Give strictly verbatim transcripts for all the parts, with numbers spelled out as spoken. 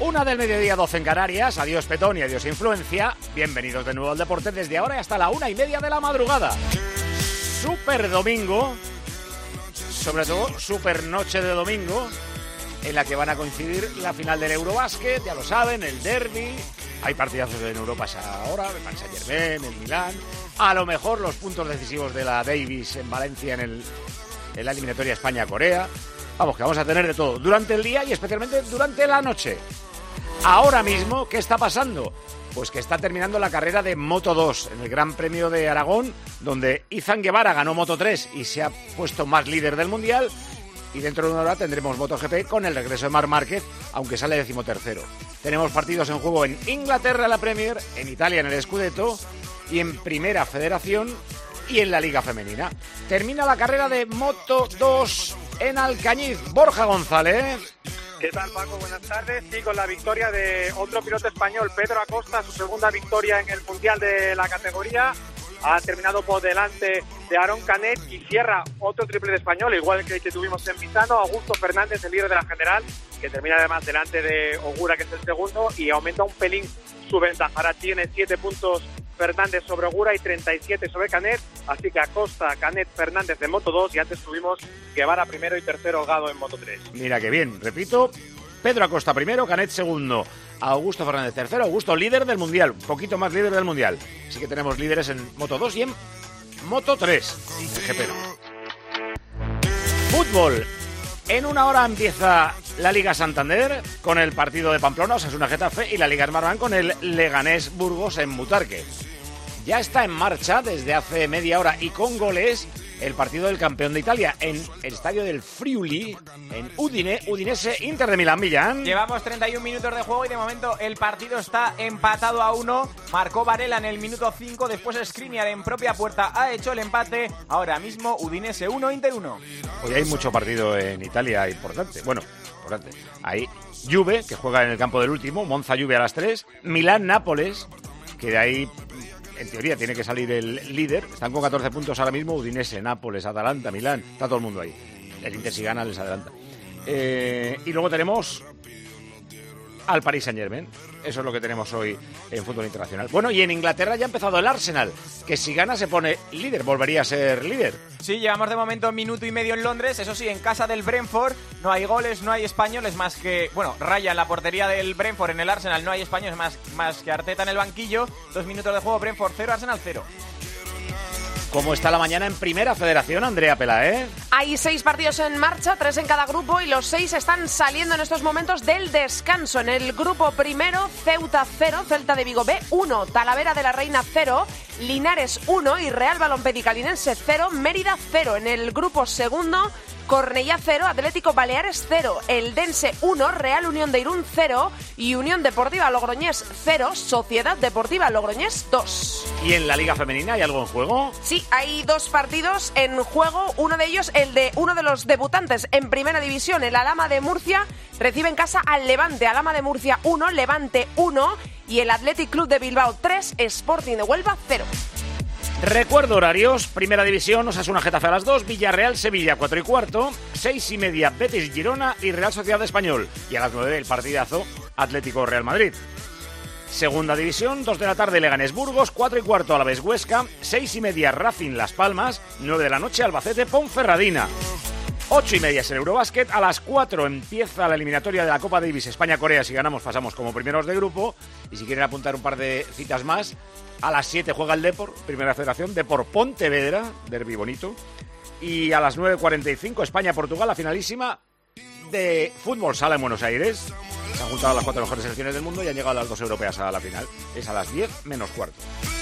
Una del mediodía, doce en Canarias. Adiós Petón y adiós Influencia. Bienvenidos de nuevo al deporte desde ahora hasta la una y media de la madrugada. Super domingo, sobre todo super noche de domingo, en la que van a coincidir la final del Eurobásquet, ya lo saben, el derbi. Hay partidazos en Europa ahora, el Paris Saint-Germain, el Milán. A lo mejor los puntos decisivos de la Davis en Valencia en, el, en la eliminatoria España-Corea. Vamos, que vamos a tener de todo durante el día y especialmente durante la noche. Ahora mismo, ¿qué está pasando? Pues que está terminando la carrera de Moto dos en el Gran Premio de Aragón, donde Izan Guevara ganó Moto tres y se ha puesto más líder del Mundial. Y dentro de una hora tendremos MotoGP con el regreso de Marc Márquez, aunque sale decimotercero. Tenemos partidos en juego en Inglaterra en la Premier, en Italia en el Scudetto y en Primera Federación y en la Liga Femenina. Termina la carrera de Moto dos en Alcañiz. Borja González. ¿Qué tal, Paco? Buenas tardes. Sí, con la victoria de otro piloto español, Pedro Acosta, su segunda victoria en el Mundial de la categoría. Ha terminado por delante de Aarón Canet y cierra otro triple de español, igual que el que tuvimos en Misano. Augusto Fernández, el líder de la general, que termina además delante de Ogura, que es el segundo, y aumenta un pelín su ventaja. Ahora tiene siete puntos Fernández sobre Ogura y treinta y siete sobre Canet, así que Acosta, Canet, Fernández de Moto dos, y antes tuvimos Guevara primero y tercero Holgado en Moto tres. Mira qué bien, repito, Pedro Acosta primero, Canet segundo, Augusto Fernández tercero, Augusto líder del Mundial, un poquito más líder del Mundial. Así que tenemos líderes en Moto dos y en Moto tres. G P. Fútbol. En una hora empieza la Liga Santander con el partido de Pamplona, Osasuna Getafe, y la Liga Smartbank con el Leganés Burgos en Butarque. Ya está en marcha desde hace media hora y con goles el partido del campeón de Italia en el estadio del Friuli, en Udine, Udinese, Inter de Milán. Millán. Llevamos treinta y un minutos de juego y de momento el partido está empatado a uno. Marcó Varela en el minuto cinco, después Skriniar en propia puerta ha hecho el empate. Ahora mismo Udinese uno, Inter uno. Hoy hay mucho partido en Italia importante. Bueno, importante. Hay Juve, que juega en el campo del último, Monza Juve a las tres, Milán-Nápoles, que de ahí en teoría tiene que salir el líder. Están con catorce puntos ahora mismo, Udinese, Nápoles, Atalanta, Milán, está todo el mundo ahí. El Inter si gana les adelanta. Eh, y luego tenemos al Paris Saint-Germain. Eso es lo que tenemos hoy en fútbol internacional. Bueno, y en Inglaterra ya ha empezado el Arsenal, que si gana se pone líder, volvería a ser líder. Sí, llevamos de momento un minuto y medio en Londres, eso sí, en casa del Brentford, no hay goles, no hay españoles más que, bueno, Raya en la portería del Brentford, en el Arsenal no hay españoles más, más que Arteta en el banquillo. Dos minutos de juego, Brentford cero, Arsenal cero. ¿Cómo está la mañana en Primera Federación, Andrea Pelae? Hay seis partidos en marcha, tres en cada grupo, y los seis están saliendo en estos momentos del descanso. En el grupo primero, Ceuta cero, Celta de Vigo B uno, Talavera de la Reina cero, Linares uno y Real Balompedicalinense cero, Mérida cero. En el grupo segundo, Cornellá cero, Atlético Baleares cero, Eldense uno, Real Unión de Irún cero y Unión Deportiva Logroñés cero, Sociedad Deportiva Logroñés dos. ¿Y en la Liga Femenina hay algo en juego? Sí, hay dos partidos en juego, uno de ellos el de uno de los debutantes en Primera División, el Alhama de Murcia recibe en casa al Levante, Alhama de Murcia uno, Levante uno y el Athletic Club de Bilbao tres, Sporting de Huelva cero. Recuerdo horarios: Primera División, Osasuna Getafe a las dos, Villarreal Sevilla cuatro y cuarto, seis y media Betis Girona y Real Sociedad Español, y a las nueve el partidazo Atlético Real Madrid. Segunda División, dos de la tarde Leganés Burgos, cuatro y cuarto Alavés Huesca, seis y media Racing Las Palmas, nueve de la noche Albacete Ponferradina. Ocho y media es el Eurobásquet, a las cuatro empieza la eliminatoria de la Copa Davis España-Corea. Si ganamos pasamos como primeros de grupo, y si quieren apuntar un par de citas más, a las siete juega el Depor, Primera Federación, Depor Pontevedra, derbi bonito, y a las nueve cuarenta y cinco España-Portugal, la finalísima de fútbol sala en Buenos Aires. Se han juntado las cuatro mejores selecciones del mundo y han llegado las dos europeas a la final. Es a las diez menos cuarto.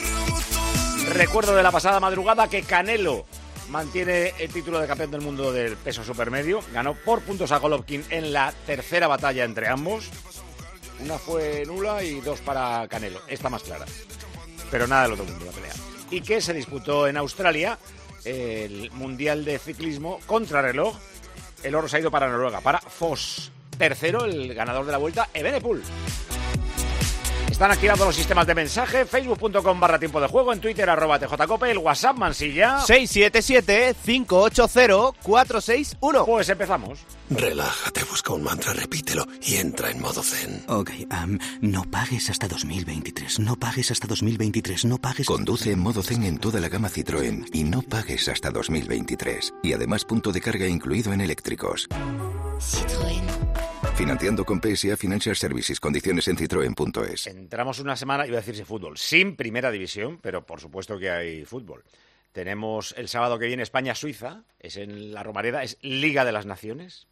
Recuerdo de la pasada madrugada que Canelo mantiene el título de campeón del mundo del peso supermedio. Ganó por puntos a Golovkin en la tercera batalla entre ambos. Una fue nula y dos para Canelo. Esta más clara. Pero nada del otro mundo la pelea. Y que se disputó en Australia el Mundial de Ciclismo contrarreloj. El oro se ha ido para Noruega, para Foss. Tercero, el ganador de la vuelta, Evenepoel. Están activados los sistemas de mensaje, facebook.com barra tiempo de juego, en Twitter arroba tjcope, el WhatsApp Mansilla seis siete siete, cinco ocho cero, cuatro seis uno. Pues empezamos. Relájate, busca un mantra, repítelo y entra en modo zen. Ok, um, no pagues hasta dos mil veintitrés, no pagues hasta dos mil veintitrés, no pagues... Conduce en modo zen en toda la gama Citroën y no pagues hasta dos mil veintitrés. Y además punto de carga incluido en eléctricos. Citroën. Financiando con P S A Financial Services. Condiciones en citroen punto es. Entramos una semana, iba a decirse fútbol, sin primera división, pero por supuesto que hay fútbol. Tenemos el sábado que viene España-Suiza, es en la Romareda, es Liga de las Naciones.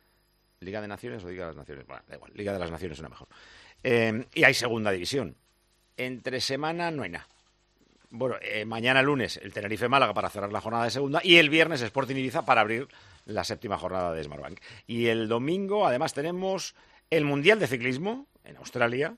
¿Liga de Naciones o Liga de las Naciones? Bueno, da igual, Liga de las Naciones suena mejor. Eh, y hay segunda división. Entre semana no hay nada. Bueno, eh, mañana lunes el Tenerife-Málaga para cerrar la jornada de segunda y el viernes Sporting Ibiza para abrir la séptima jornada de Smartbank. Y el domingo además tenemos el Mundial de Ciclismo en Australia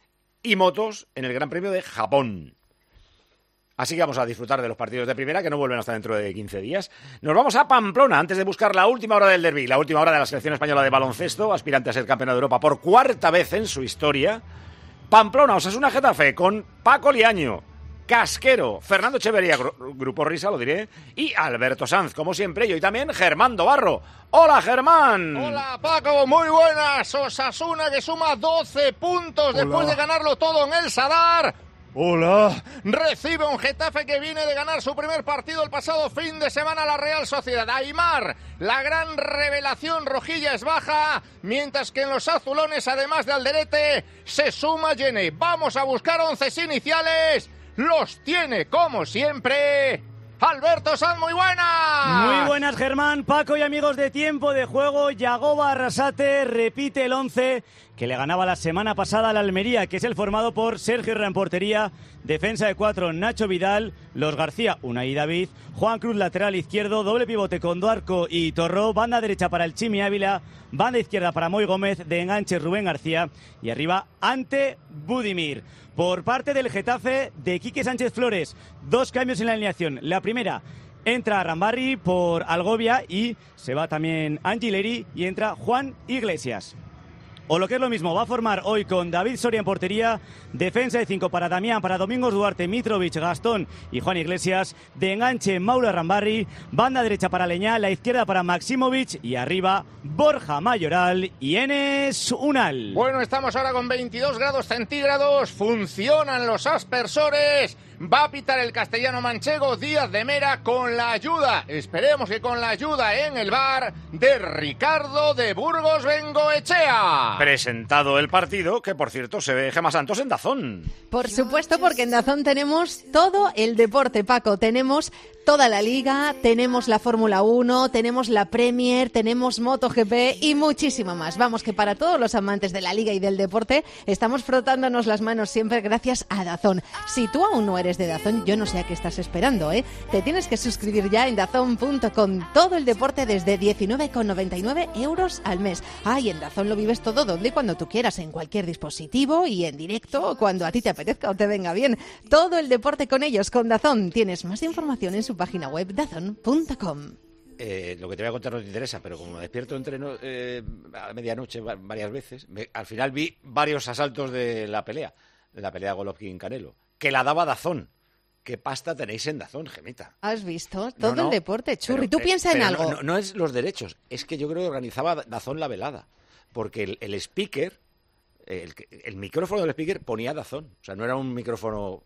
y motos en el Gran Premio de Japón. Así que vamos a disfrutar de los partidos de primera que no vuelven hasta dentro de quince días. Nos vamos a Pamplona antes de buscar la última hora del derbi, la última hora de la selección española de baloncesto, aspirante a ser campeona de Europa por cuarta vez en su historia. Pamplona, Osasuna Getafe con Paco Liaño, Casquero, Fernando Echeverría, Grupo Risa, lo diré, y Alberto Sanz, como siempre, y hoy también Germán Dobarro. ¡Hola, Germán! Hola, Paco, muy buenas. Osasuna que suma doce puntos Hola. Después de ganarlo todo en el Sadar. Hola. Recibe un Getafe que viene de ganar su primer partido el pasado fin de semana a la Real Sociedad. Aimar, la gran revelación rojilla es baja, mientras que en los azulones, además de Alderete, se suma Jenny. Vamos a buscar once iniciales. Los tiene, como siempre, Alberto Sanz, muy buenas. Muy buenas, Germán, Paco y amigos de Tiempo de Juego. Yagoba Arrasate repite el once que le ganaba la semana pasada al Almería, que es el formado por Sergio Herrera en portería, defensa de cuatro, Nacho Vidal, Los García, Unai David, Juan Cruz lateral izquierdo, doble pivote con Duarco y Torró, banda derecha para el Chimi Ávila, banda izquierda para Moy Gómez, de enganche Rubén García y arriba Ante Budimir. Por parte del Getafe, de Quique Sánchez Flores, dos cambios en la alineación. La primera, entra Rambarri por Algovia y se va también Angileri y entra Juan Iglesias. O lo que es lo mismo, va a formar hoy con David Soria en portería, defensa de cinco para Damián, para Domingos Duarte, Mitrovic, Gastón y Juan Iglesias, de enganche Mauro Rambarri, banda derecha para Leñá, la izquierda para Maximovic y arriba Borja Mayoral y Enes Unal. Bueno, estamos ahora con veintidós grados centígrados, funcionan los aspersores. Va a pitar el castellano manchego Díaz de Mera con la ayuda, esperemos que con la ayuda en el bar de Ricardo de Burgos Bengoechea. Presentado el partido, que por cierto se ve Gemma Santos en Dazón. Por supuesto, porque en Dazón tenemos todo el deporte, Paco. Tenemos toda la Liga, tenemos la Fórmula uno, tenemos la Premier, tenemos MotoGP y muchísimo más. Vamos, que para todos los amantes de la Liga y del deporte estamos frotándonos las manos siempre gracias a Dazón. Si tú aún no eres de Dazón, yo no sé a qué estás esperando, ¿eh? Te tienes que suscribir ya en dazón punto com. Todo el deporte desde diecinueve con noventa y nueve euros al mes. Ah, y en Dazón lo vives todo donde y cuando tú quieras, en cualquier dispositivo y en directo, cuando a ti te apetezca o te venga bien. Todo el deporte con ellos, con Dazón. Tienes más información en su página web, dazón punto com. Eh, lo que te voy a contar no te interesa, pero como me despierto entre no, eh, a medianoche varias veces, me, al final vi varios asaltos de la pelea, de la pelea Golovkin-Canelo, que la daba Dazón. ¿Qué pasta tenéis en Dazón, Gemita? ¿Has visto? Todo no, no, el deporte, Churri. Pero, Tú piensa en pero algo. No, no, no es los derechos, es que yo creo que organizaba Dazón la velada, porque el, el speaker, el, el micrófono del speaker ponía Dazón, o sea, no era un micrófono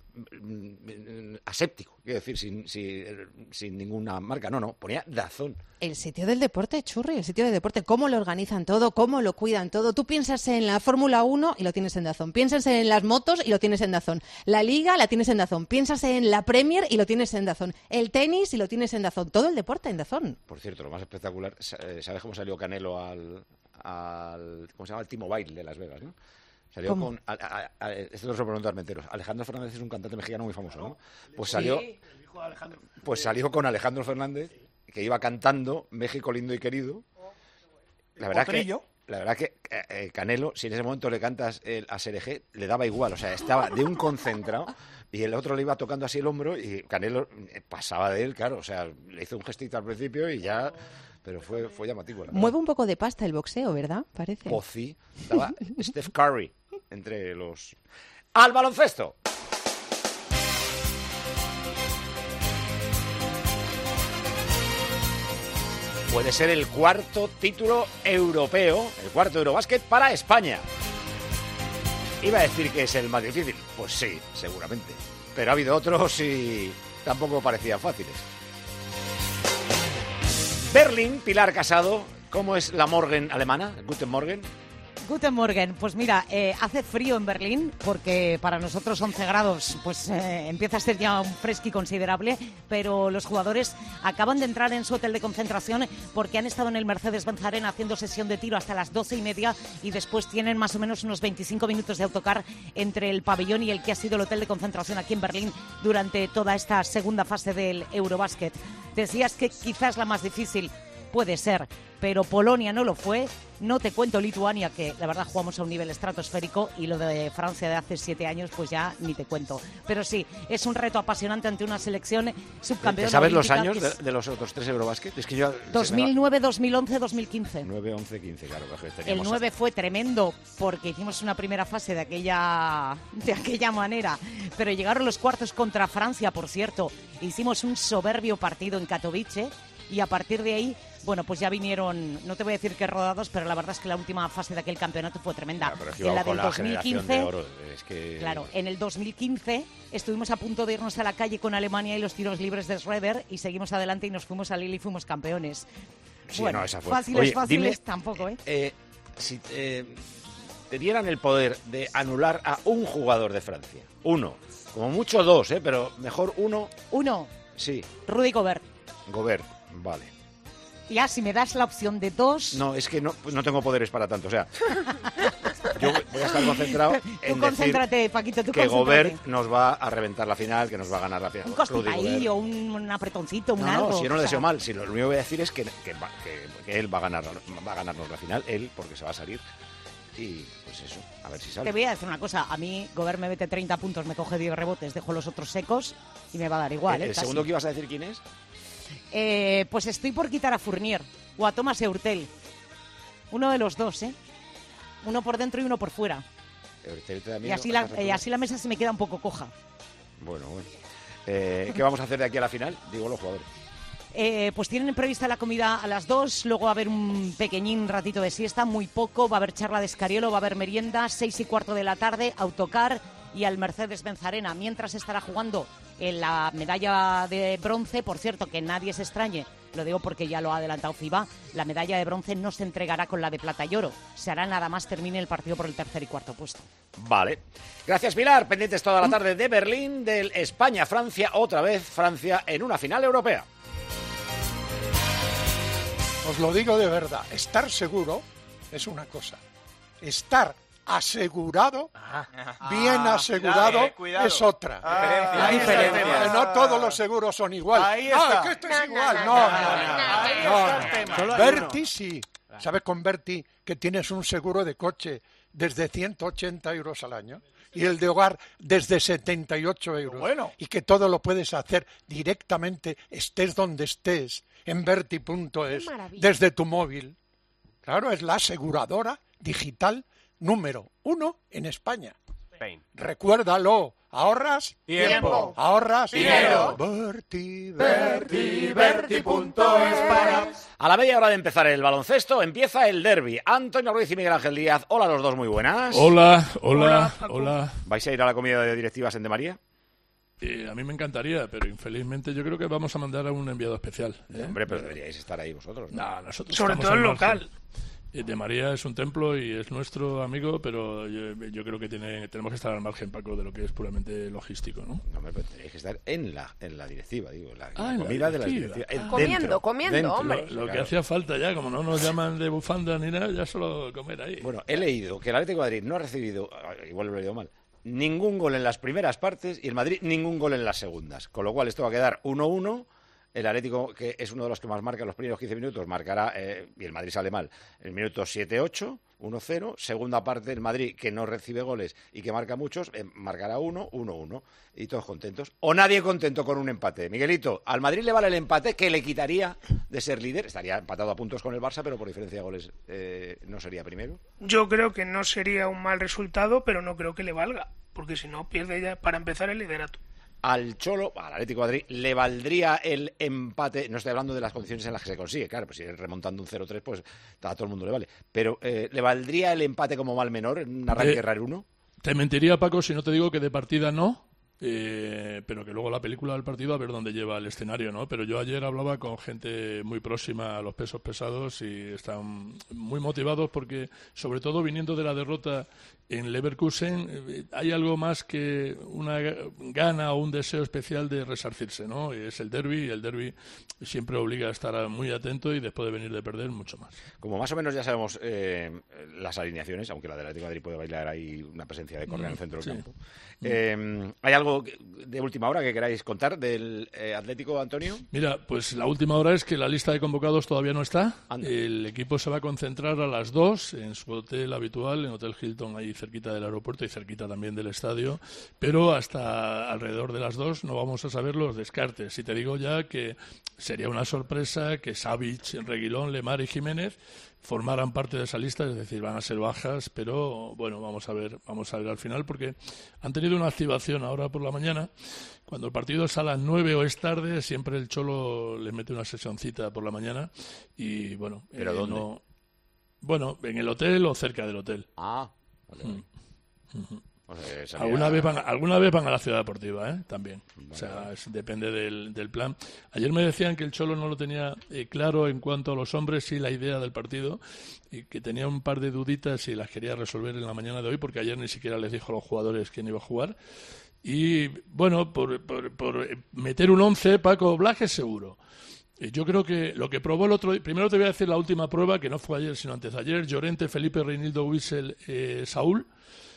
aséptico, quiero decir, sin, sin, sin ninguna marca, no, no, ponía Dazón. El sitio del deporte, Churri, el sitio del deporte, cómo lo organizan todo, cómo lo cuidan todo. Tú piensas en la Fórmula uno y lo tienes en Dazón, piensas en las motos y lo tienes en Dazón, la Liga la tienes en Dazón, piensas en la Premier y lo tienes en Dazón, el tenis y lo tienes en Dazón, todo el deporte en Dazón. Por cierto, lo más espectacular, ¿sabes cómo salió Canelo al, al ¿cómo se llama? El T-Mobile de Las Vegas, ¿no? Salió ¿Cómo? con... A, a, a, esto lo pregunto al mentero. Alejandro Fernández es un cantante mexicano muy famoso, ¿no? Pues salió... Sí, el hijo de Alejandro. Pues salió con Alejandro Fernández, que iba cantando México lindo y querido. La verdad que... La verdad que eh, Canelo, si en ese momento le cantas el, a Serejé, le daba igual. O sea, estaba de un concentrado y el otro le iba tocando así el hombro y Canelo pasaba de él, claro. O sea, le hizo un gestito al principio y ya... Pero fue, fue llamativo. Mueve un poco de pasta el boxeo, ¿verdad? Parece. Pozzi, estaba Steph Curry. entre los... ¡Al baloncesto! Puede ser el cuarto título europeo, el cuarto Eurobásquet para España. Iba a decir que es el más difícil. Pues sí, seguramente. Pero ha habido otros y tampoco parecían fáciles. Berlín, Pilar Casado, ¿cómo es la Morgen alemana? Guten Morgen. Guten Morgen. Pues mira, eh, hace frío en Berlín porque para nosotros once grados pues eh, empieza a ser ya un fresqui considerable, pero los jugadores acaban de entrar en su hotel de concentración porque han estado en el Mercedes-Benz Arena haciendo sesión de tiro hasta las doce y media y después tienen más o menos unos veinticinco minutos de autocar entre el pabellón y el que ha sido el hotel de concentración aquí en Berlín durante toda esta segunda fase del Eurobásquet. Decías que quizás la más difícil. Puede ser, pero Polonia no lo fue. No te cuento Lituania, que la verdad jugamos a un nivel estratosférico, y lo de Francia de hace siete años, pues ya ni te cuento. Pero sí, es un reto apasionante ante una selección subcampeona. ¿Sabes los olímpica años es... de, de los otros tres Eurobásquet? Es que yo... dos mil nueve, dos mil once, dos mil quince. nueve, once, quince, claro. El nueve fue tremendo porque hicimos una primera fase de aquella, de aquella manera, pero llegaron los cuartos contra Francia, por cierto. Hicimos un soberbio partido en Katowice y a partir de ahí... Bueno, pues ya vinieron, no te voy a decir que rodados, pero la verdad es que la última fase de aquel campeonato fue tremenda. Claro, en la del la dos mil quince, de oro, es que... claro, en el dos mil quince estuvimos a punto de irnos a la calle con Alemania y los tiros libres de Schroeder y seguimos adelante y nos fuimos a Lille y fuimos campeones. Sí, bueno, no, esa fue. fáciles, Oye, fáciles dime, tampoco, ¿eh? eh si eh, te dieran el poder de anular a un jugador de Francia, uno, como mucho dos, ¿eh? Pero mejor uno. Uno. Sí. Rudy Gobert. Gobert, vale. Ya, si me das la opción de dos... No, es que no, no tengo poderes para tanto. O sea, yo voy a estar concentrado en tú concéntrate, decir Paquito, tú que concéntrate. Gobert nos va a reventar la final, que nos va a ganar la final. Un costipaí o un, un apretoncito, un no, algo. No, si yo no o le sea... deseo mal. Si lo, lo único que voy a decir es que, que, va, que, que él va a, ganar, va a ganarnos la final, él, porque se va a salir. Y pues eso, a ver si sale. Te voy a decir una cosa. A mí, Gobert me mete treinta puntos, me coge diez rebotes, dejo los otros secos y me va a dar igual. ¿El, ¿eh? el segundo que ibas a decir quién es? Eh, pues estoy por quitar a Fournier o a Thomas Eurtel. Uno de los dos, ¿eh? Uno por dentro y uno por fuera. Y así la, eh, así la mesa se me queda un poco coja. Bueno, bueno. Eh, ¿Qué vamos a hacer de aquí a la final? Digo, los jugadores. Eh, pues tienen prevista la comida a las dos, luego va a haber un pequeñín ratito de siesta, muy poco, va a haber charla de Escariolo, va a haber merienda, seis y cuarto de la tarde, autocar y al Mercedes-Benz Arena. Mientras estará jugando en la medalla de bronce, por cierto, que nadie se extrañe, lo digo porque ya lo ha adelantado FIBA, la medalla de bronce no se entregará con la de plata y oro, se hará nada más termine el partido por el tercer y cuarto puesto. Vale. Gracias, Pilar. Pendientes toda la tarde de Berlín, del España-Francia, otra vez Francia en una final europea. Os lo digo de verdad, estar seguro es una cosa, estar asegurado, ah, bien asegurado, cuidado, eh, cuidado. Es otra. Ah, la diferencia. No todos los seguros son iguales. Ahí está. Ah, que esto es igual. No, no, no. no, no. Berti sí. ¿Sabes con Berti que tienes un seguro de coche desde ciento ochenta euros al año? Y el de hogar desde setenta y ocho euros. Bueno. Y que todo lo puedes hacer directamente, estés donde estés, en Berti punto es, desde tu móvil. Claro, es la aseguradora digital número uno en España. Spain. Recuérdalo, ahorras tiempo, ahorras dinero. Berti, Berti, Berti punto es para... A la media hora de empezar el baloncesto, empieza el derbi. Antonio Ruiz y Miguel Ángel Díaz. Hola a los dos, muy buenas. Hola, hola, hola. hola. ¿Vais a ir a la comida de directivas en De María? Eh, a mí me encantaría, pero infelizmente yo creo que vamos a mandar a un enviado especial. ¿eh? Hombre, pero deberíais estar ahí vosotros. No, no nosotros sobre todo el local. De María es un templo y es nuestro amigo, pero yo, yo creo que tiene, tenemos que estar al margen, Paco, de lo que es puramente logístico, ¿no? No, pero tenéis que estar en la en la directiva, digo, la, ah, la comida la de la directiva. Ah. Comiendo, dentro, comiendo, dentro, hombre. Lo, lo claro. que hacía falta ya, como no nos llaman de bufanda ni nada, ya solo comer ahí. Bueno, he leído que el Atlético de Madrid no ha recibido, igual lo he leído mal, ningún gol en las primeras partes y el Madrid ningún gol en las segundas, con lo cual esto va a quedar uno uno el Atlético, que es uno de los que más marca los primeros quince minutos, marcará, eh, y el Madrid sale mal, el minuto siete ocho, uno cero. Segunda parte, el Madrid, que no recibe goles y que marca muchos, eh, marcará uno uno uno. Y todos contentos. O nadie contento con un empate. Miguelito, al Madrid le vale el empate, que le quitaría de ser líder. Estaría empatado a puntos con el Barça, pero por diferencia de goles eh, no sería primero. Yo creo que no sería un mal resultado, pero no creo que le valga, porque si no, pierde ya para empezar el liderato. Al Cholo, al Atlético de Madrid, le valdría el empate. No estoy hablando de las condiciones en las que se consigue, claro, pues si es remontando un cero tres, pues a todo el mundo le vale. Pero, eh, ¿le valdría el empate como mal menor en un arranque raro uno? Te mentiría, Paco, si no te digo que de partida no. Eh, pero que luego la película del partido a ver dónde lleva el escenario, ¿no? Pero yo ayer hablaba con gente muy próxima a los pesos pesados y están muy motivados porque, sobre todo viniendo de la derrota en Leverkusen, eh, hay algo más que una gana o un deseo especial de resarcirse, ¿no? Es el derbi y el derbi siempre obliga a estar muy atento y después de venir de perder mucho más. Como más o menos ya sabemos eh, las alineaciones, aunque la del Atlético de Madrid puede bailar ahí una presencia de Correa mm, en el centro del sí. campo. Eh, ¿Hay algo de última hora que queráis contar del eh, Atlético, Antonio? Mira, pues la última hora es que la lista de convocados todavía no está. Anda. El equipo se va a concentrar a las dos en su hotel habitual, en Hotel Hilton, ahí cerquita del aeropuerto y cerquita también del estadio, pero hasta alrededor de las dos no vamos a saber los descartes. Y te digo ya que sería una sorpresa que Savic, Reguilón, Lemar y Jiménez formaran parte de esa lista, es decir, van a ser bajas, pero bueno, vamos a ver, vamos a ver al final, porque han tenido una activación ahora por la mañana. Cuando el partido es a las nueve o es tarde, siempre el Cholo le mete una sesioncita por la mañana y bueno. ¿Pero eh, dónde? No, bueno, en el hotel o cerca del hotel. Ah, vale, vale. Mm. Uh-huh. O sea, salía... alguna vez van alguna vez van a la ciudad deportiva, ¿eh? También. Vale, o sea, vale. es, depende del, del plan. Ayer me decían que el Cholo no lo tenía eh, claro en cuanto a los hombres y la idea del partido, y que tenía un par de duditas y las quería resolver en la mañana de hoy, porque ayer ni siquiera les dijo a los jugadores quién iba a jugar. Y bueno, por, por, por meter un once, Paco Blajes seguro. Yo creo que lo que probó el otro día, primero te voy a decir la última prueba, que no fue ayer sino antes de ayer, Llorente, Felipe, Reinildo, Wissel, eh, Saúl,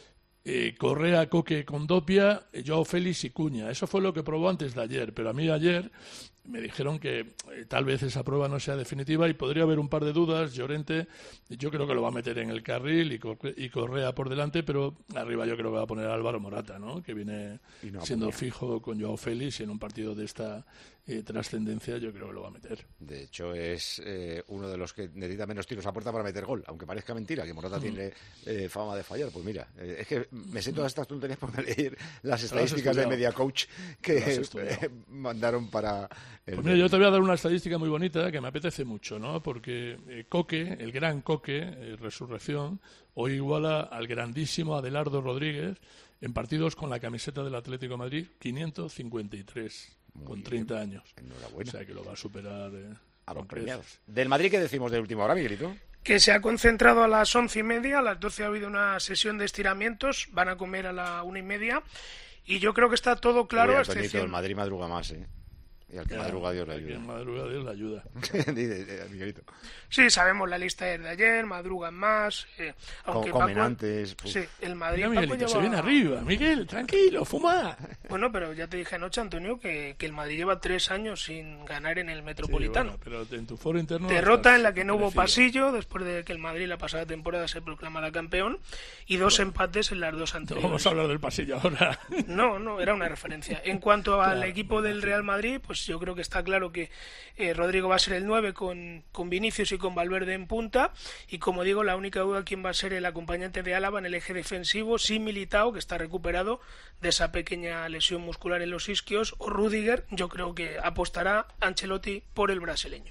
eh, Correa, Coque, Condopia, eh, Joao Félix y Cuña. Eso fue lo que probó antes de ayer, pero a mí ayer me dijeron que eh, tal vez esa prueba no sea definitiva y podría haber un par de dudas. Llorente, yo creo que lo va a meter en el carril y, Corre, y Correa por delante, pero arriba yo creo que va a poner a Álvaro Morata, ¿no? Que viene no siendo fijo con Joao Félix y en un partido de esta eh, trascendencia yo creo que lo va a meter. De hecho es eh, uno de los que necesita menos tiros a puerta para meter gol, aunque parezca mentira que Morata mm. tiene eh, fama de fallar. Pues mira, eh, es que me sé todas estas tonterías por leer las estadísticas de Media Coach que eh, mandaron para... Pues mira, yo te voy a dar una estadística muy bonita que me apetece mucho, ¿no? Porque eh, Coque, el gran Coque, eh, Resurrección, hoy iguala al grandísimo Adelardo Rodríguez en partidos con la camiseta del Atlético de Madrid, quinientos cincuenta y tres, muy con treinta bien. Años. Enhorabuena. O sea que lo va a superar. Eh, a los premiados. ¿Del Madrid qué decimos de última hora, Miguelito? Que se ha concentrado a las once y media, a las doce ha habido una sesión de estiramientos, van a comer a la una y media, y yo creo que está todo claro. Oye, Antonito, el Madrid madruga más, ¿eh? Y al que ya, madruga Dios le ayuda. Al que madruga Dios le ayuda. Miguelito. Sí, sabemos la lista de ayer, madrugan más. Eh, aunque comen Paco, antes. Puf. Sí, el Madrid. Mira, Miguelito, lleva... se viene arriba. Miguel, tranquilo, fuma. Bueno, pero ya te dije anoche, Antonio, que, que el Madrid lleva tres años sin ganar en el Metropolitano. Sí, bueno, pero en tu foro interno. Derrota en la que no hubo pasillo, después de que el Madrid la pasada temporada se proclamara campeón, y dos bueno, empates en las dos anteriores. No vamos a hablar del pasillo ahora. No, no, era una referencia. En cuanto al claro, equipo del Real Madrid, pues yo creo que está claro que eh, Rodrigo va a ser el nueve con, con Vinicius y con Valverde en punta, y como digo, la única duda quién va a ser el acompañante de Álava en el eje defensivo, si Militao, que está recuperado de esa pequeña lesión muscular en los isquios, o Rüdiger. Yo creo que apostará Ancelotti por el brasileño.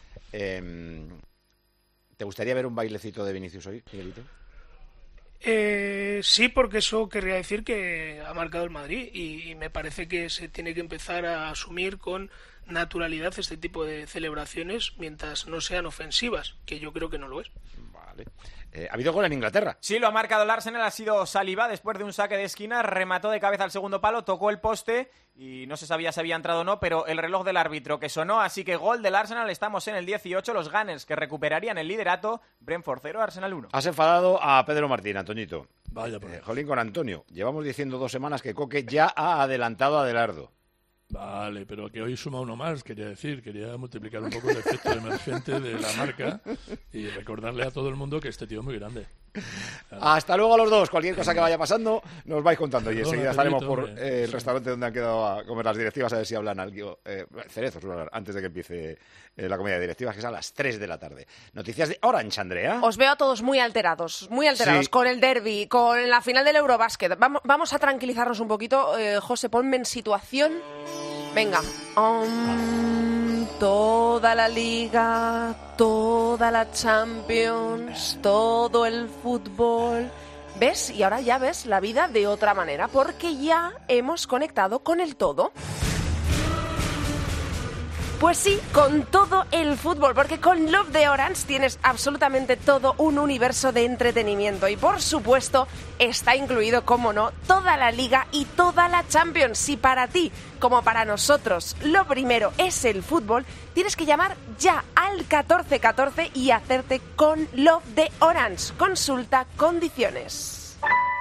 Eh, ¿Te gustaría ver un bailecito de Vinicius hoy, Miguelito? Eh, sí, porque eso querría decir que ha marcado el Madrid, y, y me parece que se tiene que empezar a asumir con naturalidad este tipo de celebraciones mientras no sean ofensivas, que yo creo que no lo es. Vale. Eh, ¿Ha habido gol en Inglaterra? Sí, lo ha marcado el Arsenal, ha sido Saliba después de un saque de esquina, remató de cabeza al segundo palo, tocó el poste y no se sabía si había entrado o no, pero el reloj del árbitro que sonó, así que gol del Arsenal, estamos en el dieciocho, los Gunners que recuperarían el liderato, Brentford cero, Arsenal uno. Has enfadado a Pedro Martín, Antoñito. Vaya por eh, Jolín con Antonio, llevamos diciendo dos semanas que Coque ya ha adelantado a Adelardo. Vale, pero que hoy suma uno más, quería decir, quería multiplicar un poco el efecto emergente de la marca y recordarle a todo el mundo que este tío es muy grande. Hasta luego a los dos. Cualquier cosa que vaya pasando nos vais contando. Y Perdona, enseguida estaremos Pedrito, por hombre. eh, el Sí. restaurante donde han quedado a comer las directivas a ver si hablan algo. Eh, cerezos, antes de que empiece eh, la comida de directivas, que es a las tres de la tarde. Noticias de Orange, Andrea. Os veo a todos muy alterados, muy alterados, Sí. con el derbi, con la final del Eurobásquet. Vamos, vamos a tranquilizarnos un poquito. Eh, José, ponme en situación. Venga. Um, toda la Liga, toda la Champions, todo el fútbol. ¿Ves? Y ahora ya ves la vida de otra manera, porque ya hemos conectado con el todo. Pues sí, con todo el fútbol, porque con Love de Orange tienes absolutamente todo un universo de entretenimiento y por supuesto está incluido, como no, toda la Liga y toda la Champions. Si para ti, como para nosotros, lo primero es el fútbol, tienes que llamar ya al catorce catorce y hacerte con Love de Orange. Consulta condiciones.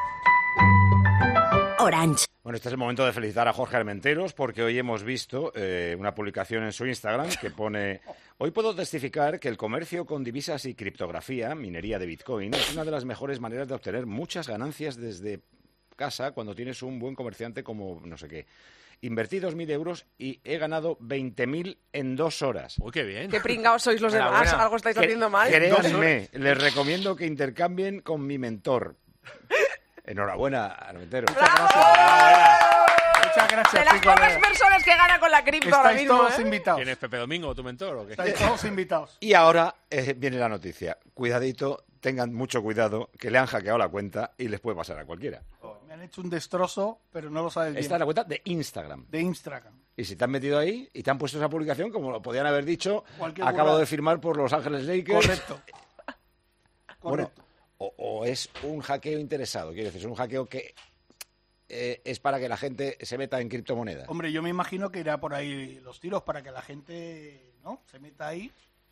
Orange. Bueno, este es el momento de felicitar a Jorge Armenteros porque hoy hemos visto eh, una publicación en su Instagram que pone: hoy puedo testificar que el comercio con divisas y criptografía, minería de Bitcoin, es una de las mejores maneras de obtener muchas ganancias desde casa cuando tienes un buen comerciante como no sé qué. Invertí dos mil euros y he ganado veinte mil en dos horas. ¡Uy, qué bien! Qué pringados sois los demás, algo estáis haciendo mal. Créanme, les recomiendo que intercambien con mi mentor. Enhorabuena, Armenteros. Muchas gracias, De las chicos. pocas personas que gana con la cripto ahora Estáis mismo, todos ¿eh? invitados. ¿Quién es Pepe Domingo, tu mentor o qué? Estáis todos invitados. Y ahora eh, viene la noticia. Cuidadito, tengan mucho cuidado, que le han hackeado la cuenta y les puede pasar a cualquiera. Me han hecho un destrozo, pero no lo sabes bien. Esta es la cuenta de Instagram. De Instagram. Y si te han metido ahí y te han puesto esa publicación, como lo podían haber dicho, Cualquier acabo burrada. de firmar por Los Ángeles Lakers. Correcto. Bueno, o, o es un hackeo interesado, quiero decir, es un hackeo que eh, es para que la gente se meta en criptomonedas. Hombre, yo me imagino que irá por ahí los tiros para que la gente, ¿no?, se meta ahí.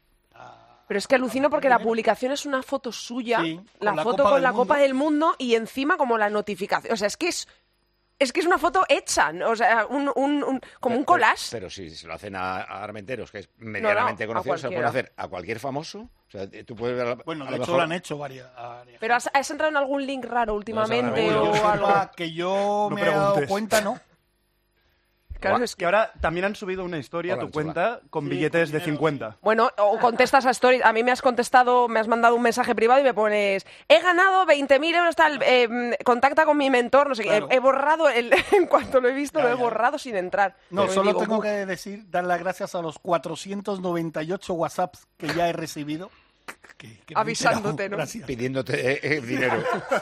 Pero es que alucino porque la publicación es una foto suya, Sí, la con la foto Copa con del la Mundo. Copa del Mundo y encima como la notificación. O sea, es que es es que es una foto hecha, ¿no? O sea, un, un, un- como un collage. Pero, pero si se lo hacen a, a Armenteros, que es medianamente a conocido, se lo pueden cualquiera. hacer a cualquier famoso. O sea, tú puedes ver a- Bueno, a de lo hecho mejor- lo han hecho varias. varias. Pero has, has entrado en algún link raro últimamente Que yo o sepa, algo. que yo No me he dado preguntes. cuenta, ¿no? Claro, es que ahora también han subido una historia a Hola, tu cuenta con Sí, billetes con de dinero, cincuenta. Bueno, o contestas a stories. A mí me has contestado, me has mandado un mensaje privado y me pones: he ganado veinte mil euros, tal, eh, contacta con mi mentor, no sé qué. Claro. He, he borrado, el, en cuanto lo he visto, Ya, lo he ya. borrado sin entrar. No, Pero solo digo, tengo "Uf". que decir, dar las gracias a los cuatrocientos noventa y ocho WhatsApps que ya he recibido. Que- que me he Avisándote, enterado. ¿no? Gracias. pidiéndote eh, eh, dinero.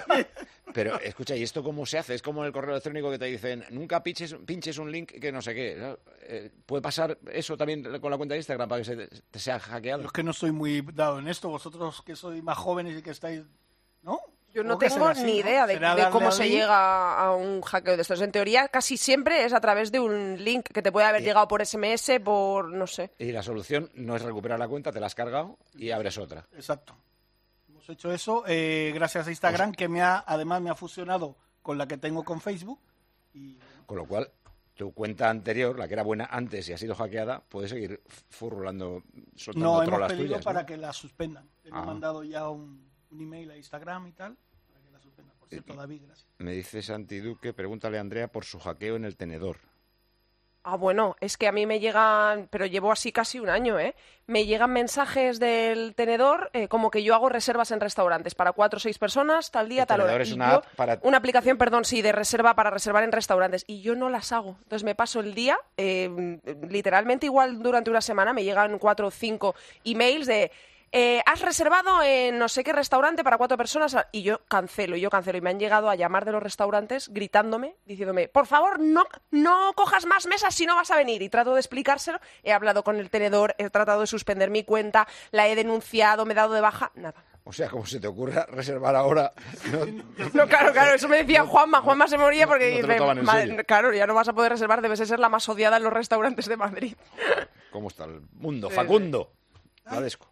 Pero escucha, ¿y esto cómo se hace? Es como en el correo electrónico que te dicen, nunca pinches, pinches un link que no sé qué. ¿no? Eh, ¿Puede pasar eso también con la cuenta de Instagram para que se te, te sea hackeado? Yo es que no soy muy dado en esto. Vosotros que sois más jóvenes y que estáis... ¿No? Yo no Supongo que tengo será así, ni ¿no? idea de, Será de darle cómo al se link. llega a un hackeo de estos. En teoría, casi siempre es a través de un link que te puede haber Y- llegado por S M S, por no sé. Y la solución no es recuperar la cuenta, te la has cargado y abres otra. Exacto. Hemos hecho eso eh, gracias a Instagram, que me ha además me ha fusionado con la que tengo con Facebook. Con lo cual, tu cuenta anterior, la que era buena antes y ha sido hackeada, puede seguir furrulando, soltando No, hemos trolas pedido tuyas. para ¿no? que la suspendan. Le hemos Ah. mandado ya un, un email a Instagram y tal, para que la suspendan. Por cierto, David, gracias. Me dice Santi Duque, pregúntale a Andrea por su hackeo en el tenedor. Ah, bueno, es que a mí me llegan, pero llevo así casi un año, ¿eh? Me llegan mensajes del tenedor eh, como que yo hago reservas en restaurantes para cuatro o seis personas, tal día, El tal hora. tenedor es Y una yo- app para- una aplicación, perdón, sí, de reserva para reservar en restaurantes. Y yo no las hago. Entonces me paso el día, eh, literalmente igual durante una semana me llegan cuatro o cinco emails de... eh, has reservado en no sé qué restaurante para cuatro personas y yo cancelo, y yo cancelo. Y me han llegado a llamar de los restaurantes gritándome, diciéndome, por favor, no, no cojas más mesas si no vas a venir. Y trato de explicárselo. He hablado con el tenedor, he tratado de suspender mi cuenta, la he denunciado, me he dado de baja, nada. O sea, como se te ocurra reservar ahora. No, No, claro, claro, eso me decía Juanma. Juanma se moría porque No te lo dice, toman en "Madre- serio". claro, ya no vas a poder reservar, debes de ser la más odiada en los restaurantes de Madrid. ¿Cómo está el mundo? Sí, Facundo. Ladesco.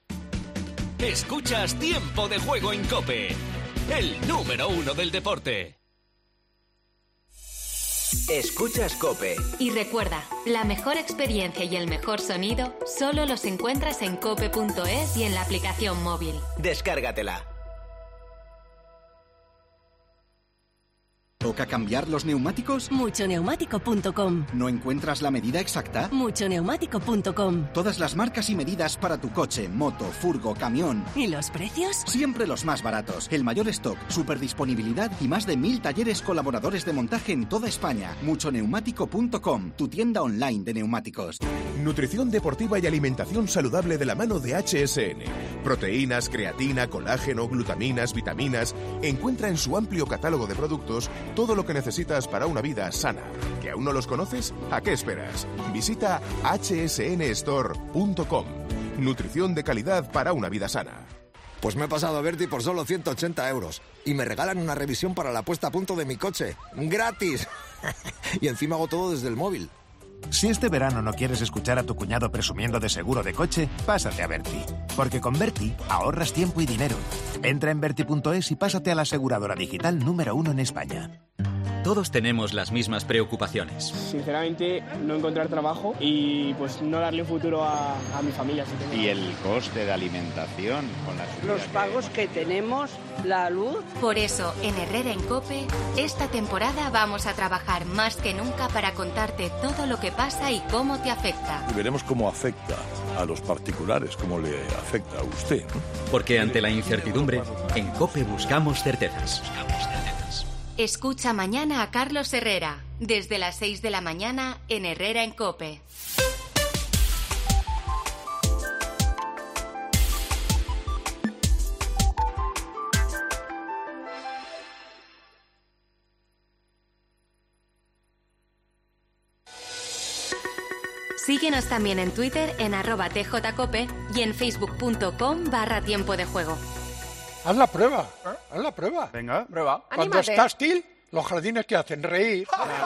Escuchas Tiempo de Juego en COPE, el número uno del deporte. Escuchas COPE. Y recuerda, la mejor experiencia y el mejor sonido solo los encuentras en cope punto es y en la aplicación móvil. Descárgatela. ¿Toca cambiar los neumáticos? mucho neumático punto com. ¿No encuentras la medida exacta? mucho neumático punto com. Todas las marcas y medidas para tu coche, moto, furgo, camión. ¿Y los precios? Siempre los más baratos. El mayor stock, superdisponibilidad y más de mil talleres colaboradores de montaje en toda España. mucho neumático punto com, tu tienda online de neumáticos. Nutrición deportiva y alimentación saludable de la mano de H S N. Proteínas, creatina, colágeno, glutaminas, vitaminas. Encuentra en su amplio catálogo de productos todo lo que necesitas para una vida sana. ¿Que aún no los conoces? ¿A qué esperas? Visita hache ese ene store punto com. Nutrición de calidad para una vida sana. Pues me he pasado a Berti por solo ciento ochenta euros. Y me regalan una revisión para la puesta a punto de mi coche. ¡Gratis! Y encima hago todo desde el móvil. Si este verano no quieres escuchar a tu cuñado presumiendo de seguro de coche, pásate a Berti. Porque con Berti ahorras tiempo y dinero. Entra en berti punto es y pásate a la aseguradora digital número uno en España. Todos tenemos las mismas preocupaciones. Sinceramente, no encontrar trabajo y pues no darle un futuro a, a mi familia. Si tengo. Y el coste de alimentación con la subida los pagos que... que tenemos, la luz. Por eso, en Herrera en COPE, esta temporada vamos a trabajar más que nunca para contarte todo lo que pasa y cómo te afecta. Y veremos cómo afecta a los particulares, cómo le afecta a usted, ¿no? Porque ante la incertidumbre, en COPE buscamos certezas. Escucha mañana a Carlos Herrera, desde las seis de la mañana en Herrera en COPE. Síguenos también en Twitter en arroba tjcope y en facebook punto com barra tiempo de juego. Haz la prueba, haz la prueba. Venga, prueba. Cuando Anímate. está Steel, los jardines que hacen reír.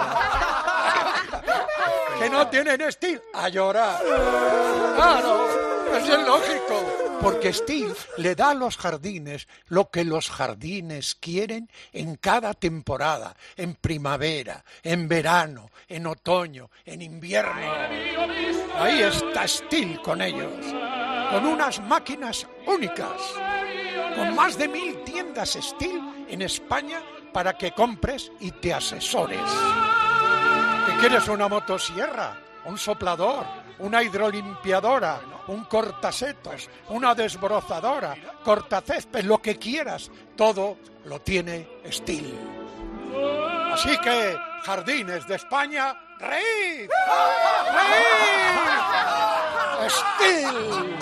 Que no tienen Steel, a llorar. Claro, eso es lógico. Porque Steel le da a los jardines lo que los jardines quieren en cada temporada. En primavera, en verano, en otoño, en invierno. Ahí está Steel con ellos. Con unas máquinas únicas. Con más de mil tiendas Steel en España para que compres y te asesores. ¿Qué quieres? ¿Una motosierra? ¿Un soplador? ¿Una hidrolimpiadora? ¿Un cortasetos? ¿Una desbrozadora? ¿Cortacésped? Lo que quieras. Todo lo tiene Steel. Así que, jardines de España, ¡reíd! ¡Reíd! ¡Steel!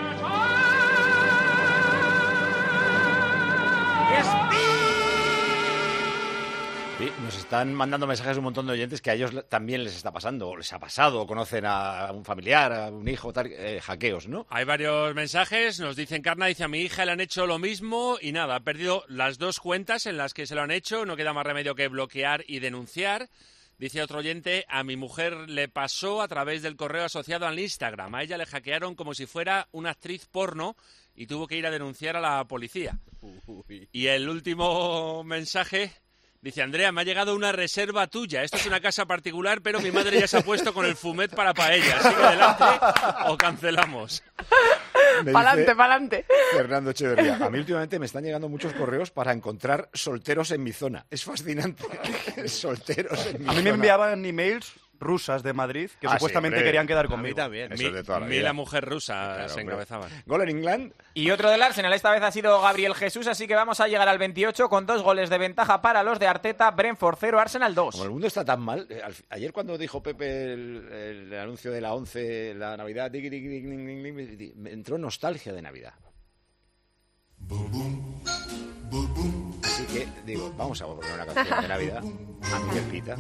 Sí, nos están mandando mensajes un montón de oyentes que a ellos también les está pasando, o les ha pasado, o conocen a un familiar, a un hijo, tal, eh, hackeos, ¿no? Hay varios mensajes, nos dicen Carna, dice a mi hija le han hecho lo mismo y nada, ha perdido las dos cuentas en las que se lo han hecho, no queda más remedio que bloquear y denunciar. Dice otro oyente, a mi mujer le pasó a través del correo asociado al Instagram, a ella le hackearon como si fuera una actriz porno y tuvo que ir a denunciar a la policía. Uy. Y el último mensaje... Dice, Andrea, me ha llegado una reserva tuya. Esto es una casa particular, pero mi madre ya se ha puesto con el fumet para paella. Sigue adelante o cancelamos. Pa'lante, pa'lante. Fernando Echeverría. A mí últimamente me están llegando muchos correos para encontrar solteros en mi zona. Es fascinante. Solteros en mi zona. A mí me enviaban emails rusas de Madrid que ah, supuestamente sí, querían quedar a conmigo. mí también. Eso Mi, es de toda la mi vida. la mujer rusa claro, se encabezaban. Gol en England. Y otro del Arsenal, esta vez ha sido Gabriel Jesús, así que vamos a llegar al veintiocho con dos goles de ventaja para los de Arteta, Brentford cero, Arsenal dos. Como el mundo está tan mal, eh, al, ayer cuando dijo Pepe el, el anuncio de la once, la Navidad, digui, digui, digui, digui, digui, digui, me entró nostalgia de Navidad. Así que, digo, vamos a poner una canción de Navidad a Miguel Pita.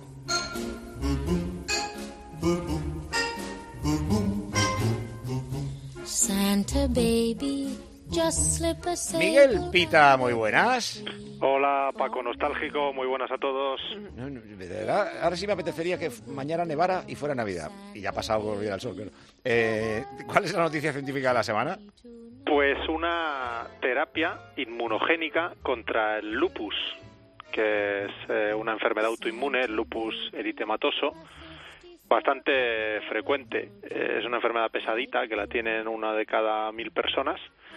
Santa baby, just slip a sail. Miguel Pita, muy buenas. Hola, Paco Nostálgico, muy buenas a todos. No, no, de verdad, ahora sí me apetecería que mañana nevara y fuera Navidad. Y ya ha pasado volver al sol, claro. Eh, ¿Cuál es la noticia científica de la semana? Pues una terapia inmunogénica contra el lupus. que es eh, una enfermedad autoinmune, el lupus eritematoso, bastante frecuente. Eh, es una enfermedad pesadita que la tienen una de cada mil personas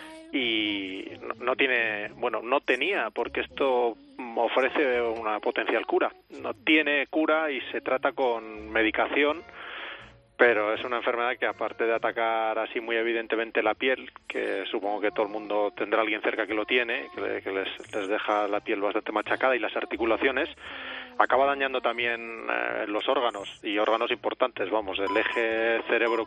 y no, no tiene, bueno, no tenía, porque esto ofrece una potencial cura. No tiene cura y se trata con medicación, pero es una enfermedad que, aparte de atacar así muy evidentemente la piel, que supongo que todo el mundo tendrá a alguien cerca que lo tiene, que, le, que les, les deja la piel bastante machacada, y las articulaciones, acaba dañando también eh, los órganos, y órganos importantes, vamos, el eje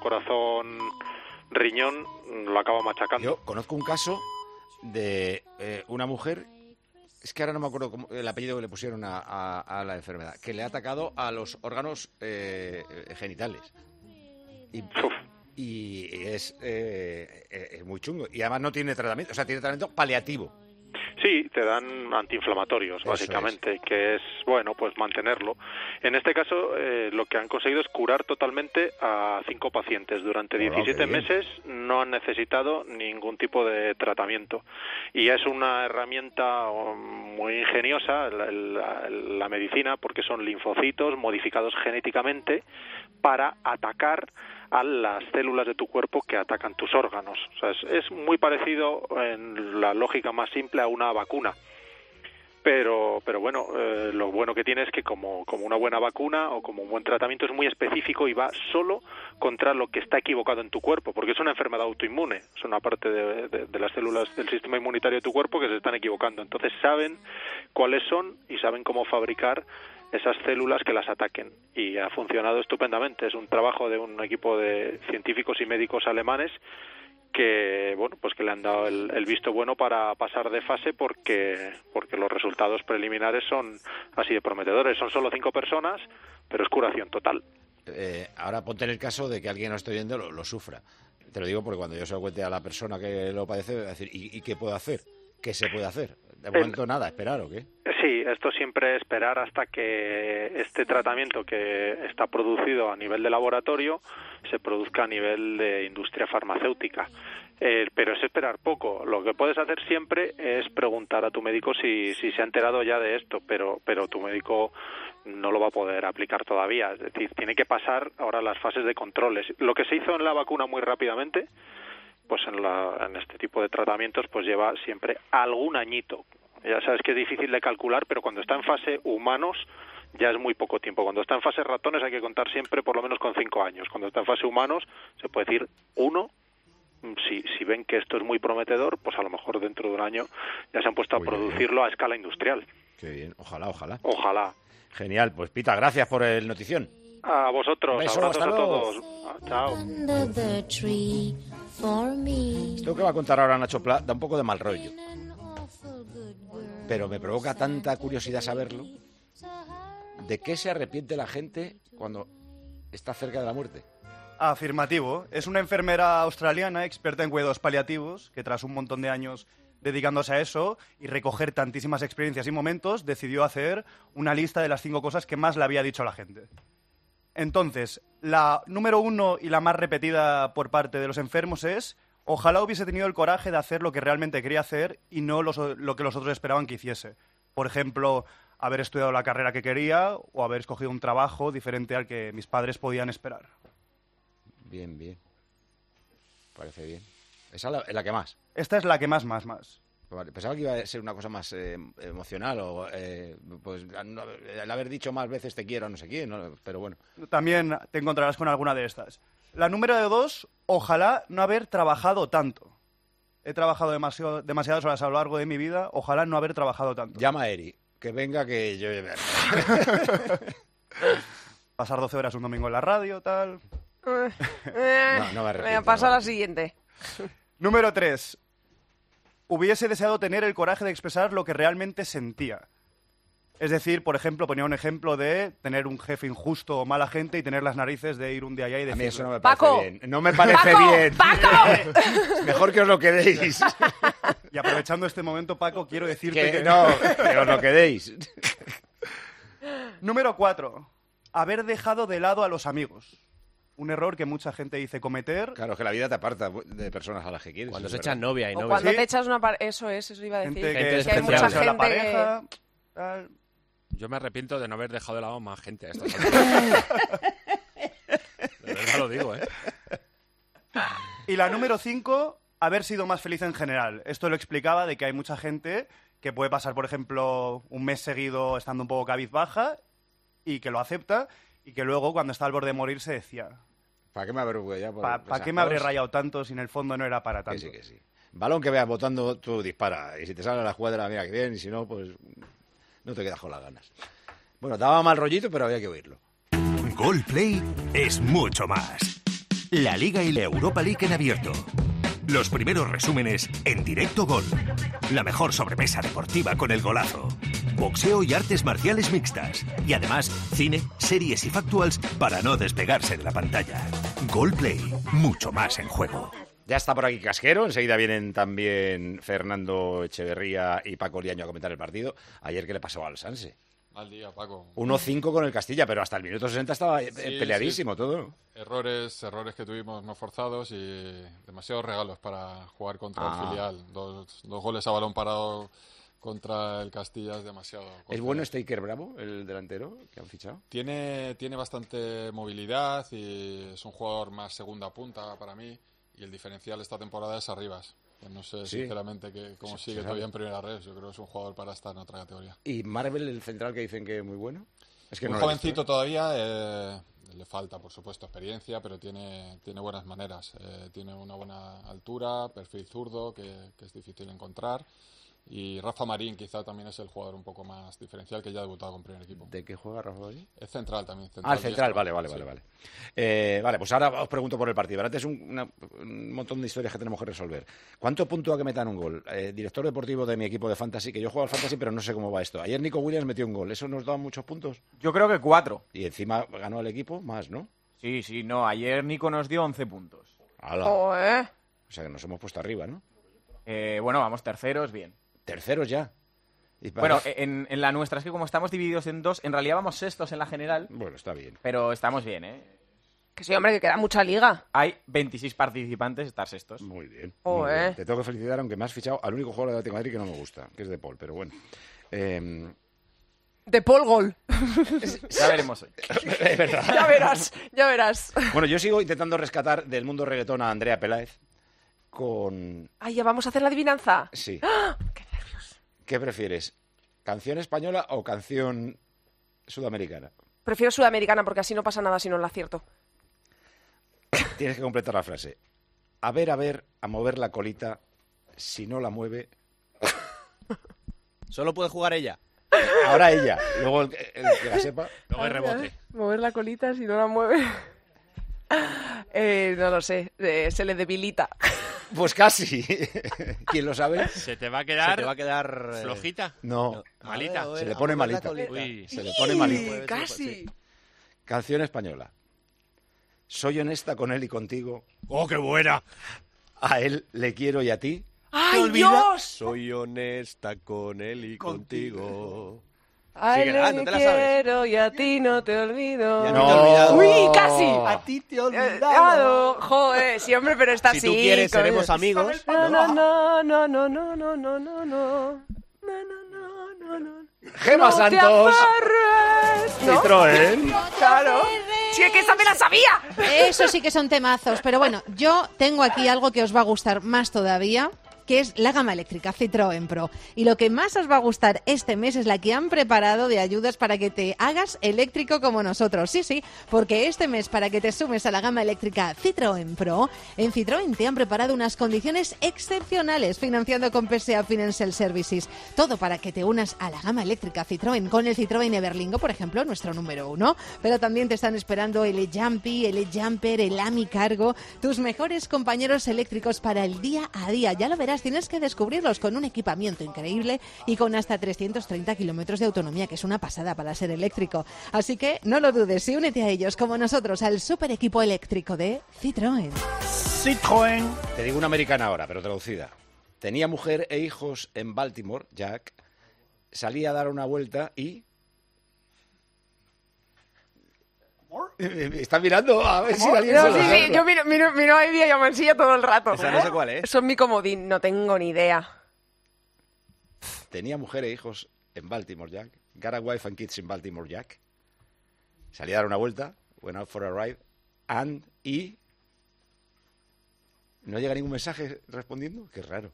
cerebro-corazón-riñón lo acaba machacando. Yo conozco un caso de eh, una mujer, es que ahora no me acuerdo cómo, el apellido que le pusieron a, a, a la enfermedad, que le ha atacado a los órganos eh, genitales. Y, y es, eh, es muy chungo. Y además no tiene tratamiento, o sea, tiene tratamiento paliativo. Sí, te dan antiinflamatorios, básicamente, es. que es, bueno, pues mantenerlo. En este caso, eh, lo que han conseguido es curar totalmente a cinco pacientes. Durante diecisiete meses no han necesitado ningún tipo de tratamiento. Y es una herramienta muy ingeniosa, la, la, la medicina, porque son linfocitos modificados genéticamente para atacar a las células de tu cuerpo que atacan tus órganos. O sea, es, es muy parecido en la lógica más simple a una vacuna. Pero, pero bueno, eh, lo bueno que tiene es que como, como una buena vacuna o como un buen tratamiento es muy específico y va solo contra lo que está equivocado en tu cuerpo, porque es una enfermedad autoinmune, es una parte de, de, de las células del sistema inmunitario de tu cuerpo que se están equivocando. Entonces saben cuáles son y saben cómo fabricar esas células que las ataquen, y ha funcionado estupendamente. Es un trabajo de un equipo de científicos y médicos alemanes que, bueno, pues que le han dado el, el visto bueno para pasar de fase, porque porque los resultados preliminares son así de prometedores. Son solo cinco personas, pero es curación total. Eh, ahora ponte en el caso de que alguien no esté oyendo lo, lo sufra. Te lo digo porque cuando yo se lo cuente a la persona que lo padece, va a decir, ¿y, y qué puedo hacer? ¿Qué se puede hacer? De momento nada, esperar, ¿o qué? Sí, esto siempre es esperar hasta que este tratamiento que está producido a nivel de laboratorio se produzca a nivel de industria farmacéutica. Eh, pero es esperar poco. Lo que puedes hacer siempre es preguntar a tu médico si, si se ha enterado ya de esto, pero, pero tu médico no lo va a poder aplicar todavía. Es decir, tiene que pasar ahora las fases de controles. Lo que se hizo en la vacuna muy rápidamente, pues en, la, en este tipo de tratamientos pues lleva siempre algún añito. Ya sabes que es difícil de calcular, pero cuando está en fase humanos ya es muy poco tiempo. Cuando está en fase ratones hay que contar siempre por lo menos con cinco años. Cuando está en fase humanos se puede decir uno. Si, si ven que esto es muy prometedor, pues a lo mejor dentro de un año ya se han puesto a producirlo a escala industrial. Qué bien, ojalá, ojalá. Ojalá. Genial, pues Pita, gracias por el notición. A vosotros, beso, abrazos a todos. Ah, chao. Esto que va a contar ahora Nacho Pla da un poco de mal rollo, pero me provoca tanta curiosidad saberlo. ¿De qué se arrepiente la gente cuando está cerca de la muerte? Afirmativo. Es una enfermera australiana experta en cuidados paliativos que, tras un montón de años dedicándose a eso y recoger tantísimas experiencias y momentos, decidió hacer una lista de las cinco cosas que más le había dicho a la gente. Entonces, la número uno y la más repetida por parte de los enfermos es: ojalá hubiese tenido el coraje de hacer lo que realmente quería hacer y no los, lo que los otros esperaban que hiciese. Por ejemplo, haber estudiado la carrera que quería o haber escogido un trabajo diferente al que mis padres podían esperar. Bien, bien. Parece bien. ¿Esa es la, la que más? Esta es la que más, más, más. Vale, pensaba que iba a ser una cosa más eh, emocional o eh, pues no, el haber dicho más veces te quiero a no sé quién, ¿no? Pero bueno. También te encontrarás con alguna de estas. La número dos, ojalá no haber trabajado tanto. He trabajado demasiado, demasiadas horas a lo largo de mi vida, ojalá no haber trabajado tanto. Llama a Eri, que venga que yo... Pasar doce horas un domingo en la radio, tal... no, no me arrepiento. Pasa a la siguiente. Número tres. Hubiese deseado tener el coraje de expresar lo que realmente sentía. Es decir, por ejemplo, ponía un ejemplo de tener un jefe injusto o mala gente y tener las narices de ir un día allá y decirlo. A mí eso no me parece Paco, bien. No me parece Paco, bien. ¡Paco! Mejor que os lo quedéis. Y aprovechando este momento, Paco, quiero decirte que... que... No, que os lo quedéis. Número cuatro. Haber dejado de lado a los amigos. Un error que mucha gente dice cometer. Claro, que la vida te aparta de personas a las que quieres. Cuando se verdad. echan novia y o novia. cuando ¿Sí? te echas una pareja. Eso es, eso iba a decir. Gente que, que, que hay mucha gente la pareja, tal. Yo me arrepiento de no haber dejado de lado más gente a estas alturas. De verdad lo digo, ¿eh? Y la número cinco, haber sido más feliz en general. Esto lo explicaba de que hay mucha gente que puede pasar, por ejemplo, un mes seguido estando un poco cabizbaja y que lo acepta y que luego, cuando está al borde de morir, se decía... ¿Para qué me habré huellado? ¿Para pa qué me habré rayado tanto si en el fondo no era para tanto? Que sí, que sí. Balón que veas botando, tú dispara. Y si te sale la jugada, mira que bien. Y si no, pues no te quedas con las ganas. Bueno, daba mal rollito, pero había que oírlo. Gol Play es mucho más. La Liga y la Europa League en abierto. Los primeros resúmenes en directo Gol. La mejor sobremesa deportiva con el golazo. Boxeo y artes marciales mixtas. Y además, cine, series y factuals para no despegarse de la pantalla. Gol Play, mucho más en juego. Ya está por aquí Casquero, enseguida vienen también Fernando Echeverría y Paco Liaño a comentar el partido. Ayer, ¿qué le pasó al Sanse? Mal día, Paco. uno cinco con el Castilla, pero hasta el minuto sesenta estaba sí, peleadísimo sí. todo. Errores, errores que tuvimos no forzados y demasiados regalos para jugar contra ah. el filial. Dos, dos goles a balón parado contra el Castilla es demasiado. ¿Es bueno Staker Bravo, el delantero que han fichado? Tiene, tiene bastante movilidad y es un jugador más segunda punta para mí. Y el diferencial esta temporada es Arribas. No sé, sí. sinceramente, que cómo sí, sigue todavía en primera red. Yo creo que es un jugador para estar en otra categoría. ¿Y Marvel, el central, que dicen que es muy bueno? Es que muy no jovencito todavía. Eh, le falta, por supuesto, experiencia, pero tiene, tiene buenas maneras. Eh, tiene una buena altura, perfil zurdo, que, que es difícil encontrar. Y Rafa Marín quizá también es el jugador un poco más diferencial, que ya ha debutado con primer equipo. ¿De qué juega Rafa Marín? Es central también. Central ah, el central, vale, vale, sí. vale. Vale. Eh, vale, pues ahora os pregunto por el partido. Ahora es un, una, un montón de historias que tenemos que resolver. ¿Cuánto puntúa que metan un gol? Eh, director deportivo de mi equipo de Fantasy, que yo juego al Fantasy, pero no sé cómo va esto. Ayer Nico Williams metió un gol. ¿Eso nos da muchos puntos? Yo creo que cuatro. Y encima ganó el equipo más, ¿no? Sí, sí, no. Ayer Nico nos dio once puntos. Oh, ¿eh? O sea que nos hemos puesto arriba, ¿no? Eh, bueno, vamos terceros, bien. ¿Terceros ya? Y para... Bueno, en, en la nuestra es que como estamos divididos en dos, en realidad vamos sextos en la general. Bueno, está bien. Pero estamos bien, ¿eh? Que sí, hombre, que queda mucha liga. Hay veintiséis participantes, estar sextos. Muy bien. Oh, muy eh. bien. Te tengo que felicitar, aunque me has fichado al único jugador de Atlético de Madrid que no me gusta, que es De Paul, pero bueno. Eh... De Paul Gol. Ya veremos hoy. Es verdad. Ya verás, ya verás. Bueno, yo sigo intentando rescatar del mundo reggaetón a Andrea Peláez con... Ay, ya vamos a hacer la adivinanza. Sí. ¡Ah! ¡Qué nervios! ¿Qué prefieres? ¿Canción española o canción sudamericana? Prefiero sudamericana porque así no pasa nada si no la acierto. Tienes que completar la frase. A ver, a ver, a mover la colita. Si no la mueve... Solo puede jugar ella. Ahora ella. Luego el, el que la sepa. Luego el rebote. Mover la colita si no la mueve... Eh, no lo sé. Eh, se le debilita. Pues casi. ¿Quién lo sabe? Se te va a quedar, se te va a quedar eh... flojita. No. no. Malita. Ver, se le pone malita. Uy. Se le pone malita. Casi. Sí. Canción española. Soy honesta con él y contigo. ¡Oh, qué buena! A él le quiero y a ti. ¡Ay, Dios! Soy honesta con él y contigo. A él le quiero y a ti no te olvido. Ya no te he olvidado. ¡Uy, casi! A ti te he olvidado. Eh, joder, sí, hombre, pero está si así. Si tú quieres, seremos amigos. No, no, no, no, no, no, no, no, no, no. Gema no Santos. ¿No? Citroën. Claro. Sí, es que esa me la sabía. Eso sí que son temazos. Pero bueno, yo tengo aquí algo que os va a gustar más todavía, que es la gama eléctrica Citroën Pro. Y lo que más os va a gustar este mes es la que han preparado de ayudas para que te hagas eléctrico como nosotros. Sí, sí, porque este mes, para que te sumes a la gama eléctrica Citroën Pro, en Citroën te han preparado unas condiciones excepcionales financiando con P S A Financial Services. Todo para que te unas a la gama eléctrica Citroën con el Citroën Everlingo, por ejemplo, nuestro número uno. Pero también te están esperando el e-Jumpy, el e-Jumper, el Ami Cargo, tus mejores compañeros eléctricos para el día a día. Ya lo verás. Tienes que descubrirlos con un equipamiento increíble y con hasta trescientos treinta kilómetros de autonomía, que es una pasada para ser eléctrico. Así que no lo dudes y únete a ellos como nosotros al super equipo eléctrico de Citroën. Citroën. Te digo una americana ahora, pero traducida. Tenía mujer e hijos en Baltimore, Jack. Salía a dar una vuelta y... Están mirando a ver si alguien no, se lo sí, sabe. sí, yo miro, miro, miro a Evi y a Mansilla todo el rato. Esa no sé cuál es. Eso es mi comodín, no tengo ni idea. Tenía mujer e hijos en Baltimore, Jack. got a wife and kids in Baltimore, Jack. Salí a dar una vuelta, went out for a ride, and, y... ¿No llega ningún mensaje respondiendo? Qué raro.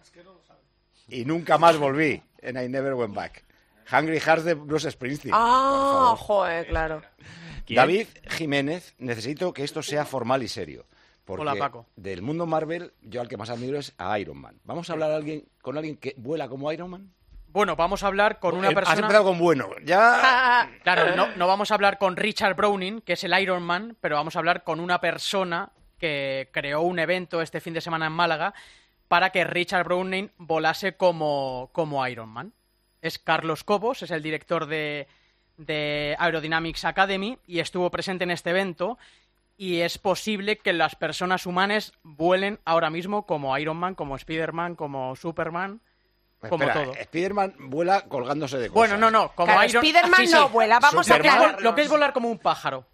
Y nunca más volví, and I never went back. Hungry Hearts de Bruce Springsteen. Ah, joder, claro. ¿Quién? David Jiménez, necesito que esto sea formal y serio. Porque Hola, Paco. Del mundo Marvel, yo al que más admiro es a Iron Man. ¿Vamos a hablar a alguien, con alguien que vuela como Iron Man? Bueno, vamos a hablar con una persona... Has empezado con bueno, ya... Claro, no, no vamos a hablar con Richard Browning, que es el Iron Man, pero vamos a hablar con una persona que creó un evento este fin de semana en Málaga para que Richard Browning volase como, como Iron Man. Es Carlos Cobos, es el director de, de Aerodynamics Academy y estuvo presente en este evento, y es posible que las personas humanas vuelen ahora mismo como Iron Man, como Spider-Man, como Superman... Como Espera, todo. Spider-Man vuela colgándose de cosas. Bueno, no, no. Como Claro, Iron... Spider-Man Sí, sí. no vuela, vamos a Superman, aclararnos. Lo que es volar como un pájaro.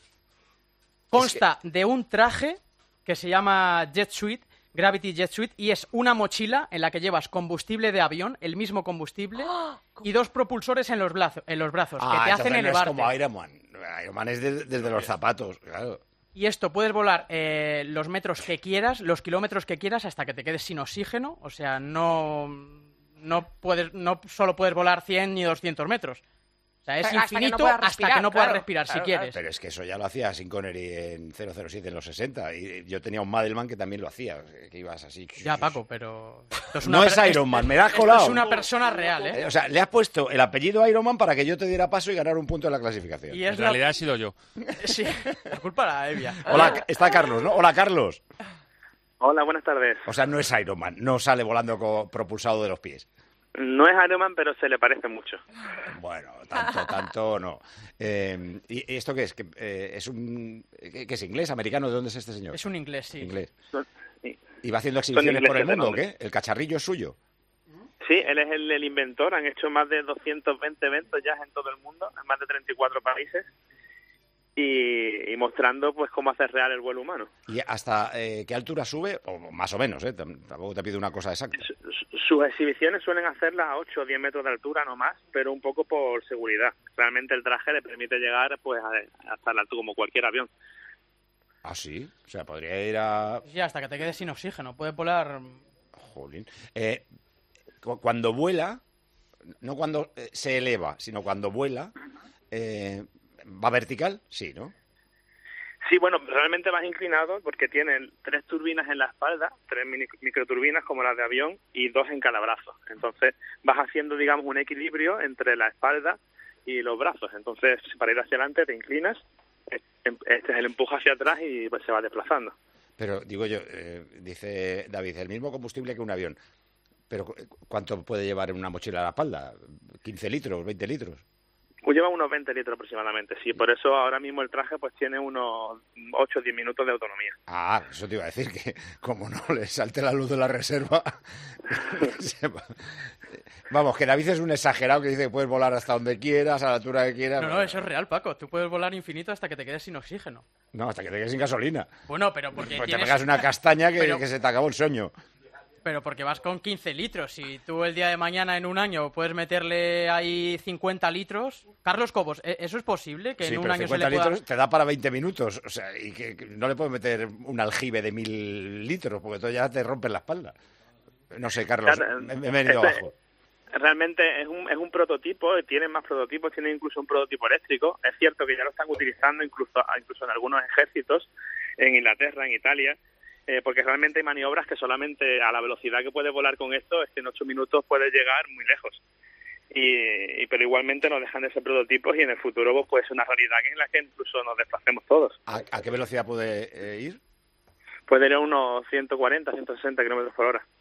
Consta de un traje que se llama Jet Suite, Gravity Jet Suite, y es una mochila en la que llevas combustible de avión, el mismo combustible, y dos propulsores en los, blazo- en los brazos, Ah, que te hacen entonces no elevarte. es como Iron Man. Iron Man es de- desde los zapatos, claro. Y esto puedes volar eh, los metros que quieras, los kilómetros que quieras, hasta que te quedes sin oxígeno. O sea, no, no, puedes, no solo puedes volar cien ni doscientos metros. O sea, es Hasta que no infinito puedas hasta respirar, que no puedas claro, respirar, claro, si quieres. Pero es que eso ya lo hacía Sean Connery en cero cero siete en los sesenta. Y yo tenía un Madelman que también lo hacía, que ibas así. Ya, Paco, pero... esto es No una es per- Iron Man, me la has esto colado. es una persona real, ¿eh? Eh, O sea, le has puesto el apellido Iron Man para que yo te diera paso y ganar un punto en la clasificación. Y es En la- realidad he sido yo. Sí, la culpa la Evia. Hola, está Carlos, ¿no? Hola, Carlos. Hola, buenas tardes. O sea, no es Iron Man, no sale volando co- propulsado de los pies. No es Iron Man, pero se le parece mucho. Bueno, tanto, tanto no. Eh, ¿Y esto qué es? ¿Qué, eh, es un, ¿Qué qué es? ¿Inglés? ¿Americano? ¿De dónde es este señor? Es un inglés, sí. Inglés. Sí. ¿Y va haciendo exhibiciones por el ingleses de mundo o nombre. qué? ¿El cacharrillo es suyo? Sí, él es el, el inventor. Han hecho más de doscientos veinte eventos ya en todo el mundo, en más de treinta y cuatro países, y, y mostrando pues cómo hacer real el vuelo humano. ¿Y hasta eh, qué altura sube? O más o menos, ¿eh? Tam- Tampoco te pido una cosa exacta. Sus exhibiciones suelen hacerlas a ocho o diez metros de altura, no más, pero un poco por seguridad. Realmente el traje le permite llegar pues a- hasta la altura como cualquier avión. Ah, sí. O sea, podría ir a... Sí, hasta que te quedes sin oxígeno. Puedes volar... Jolín. Eh, cu- cuando vuela, no cuando eh, se eleva, sino cuando vuela, eh, ¿va vertical? Sí, ¿no? Sí, bueno, realmente vas inclinado porque tienen tres turbinas en la espalda, tres mini- microturbinas como las de avión y dos en cada brazo. Entonces vas haciendo, digamos, un equilibrio entre la espalda y los brazos. Entonces, para ir hacia adelante te inclinas, este es el empuje hacia atrás y pues se va desplazando. Pero digo yo, eh, dice David, el mismo combustible que un avión. Pero ¿cu- ¿cuánto puede llevar en una mochila a la espalda? ¿quince litros, veinte litros? Pues lleva unos veinte litros aproximadamente, sí. Por eso ahora mismo el traje pues tiene unos ocho o diez minutos de autonomía. Ah, eso te iba a decir, que como no le salte la luz de la reserva... se va. Vamos, que David es un exagerado que dice que puedes volar hasta donde quieras, a la altura que quieras. No, no, eso es real, Paco. Tú puedes volar infinito hasta que te quedes sin oxígeno. No, hasta que te quedes sin gasolina. Bueno, pero porque Pues te tienes... pegas una castaña que, Pero- que se te acabó el sueño. Pero porque vas con quince litros. Si tú el día de mañana en un año puedes meterle ahí cincuenta litros... Carlos Cobos, ¿e- ¿eso es posible? Que Sí, en un pero año se cincuenta le pueda... litros te da para veinte minutos. O sea, y que, que no le puedes meter un aljibe de mil litros, porque todo ya te rompes la espalda. No sé, Carlos, Claro, me, me he venido este- abajo. Realmente es un, es un prototipo, tienen más prototipos, tienen incluso un prototipo eléctrico. Es cierto que ya lo están utilizando incluso, incluso en algunos ejércitos, en Inglaterra, en Italia, eh, porque realmente hay maniobras que solamente a la velocidad que puede volar con esto, es que en ocho minutos puede llegar muy lejos. Y, y pero igualmente no dejan de ser prototipos y en el futuro pues, puede ser una realidad en la que incluso nos desplacemos todos. ¿A, a qué velocidad puede eh, ir? Puede ir a unos ciento cuarenta, ciento sesenta kilómetros por hora.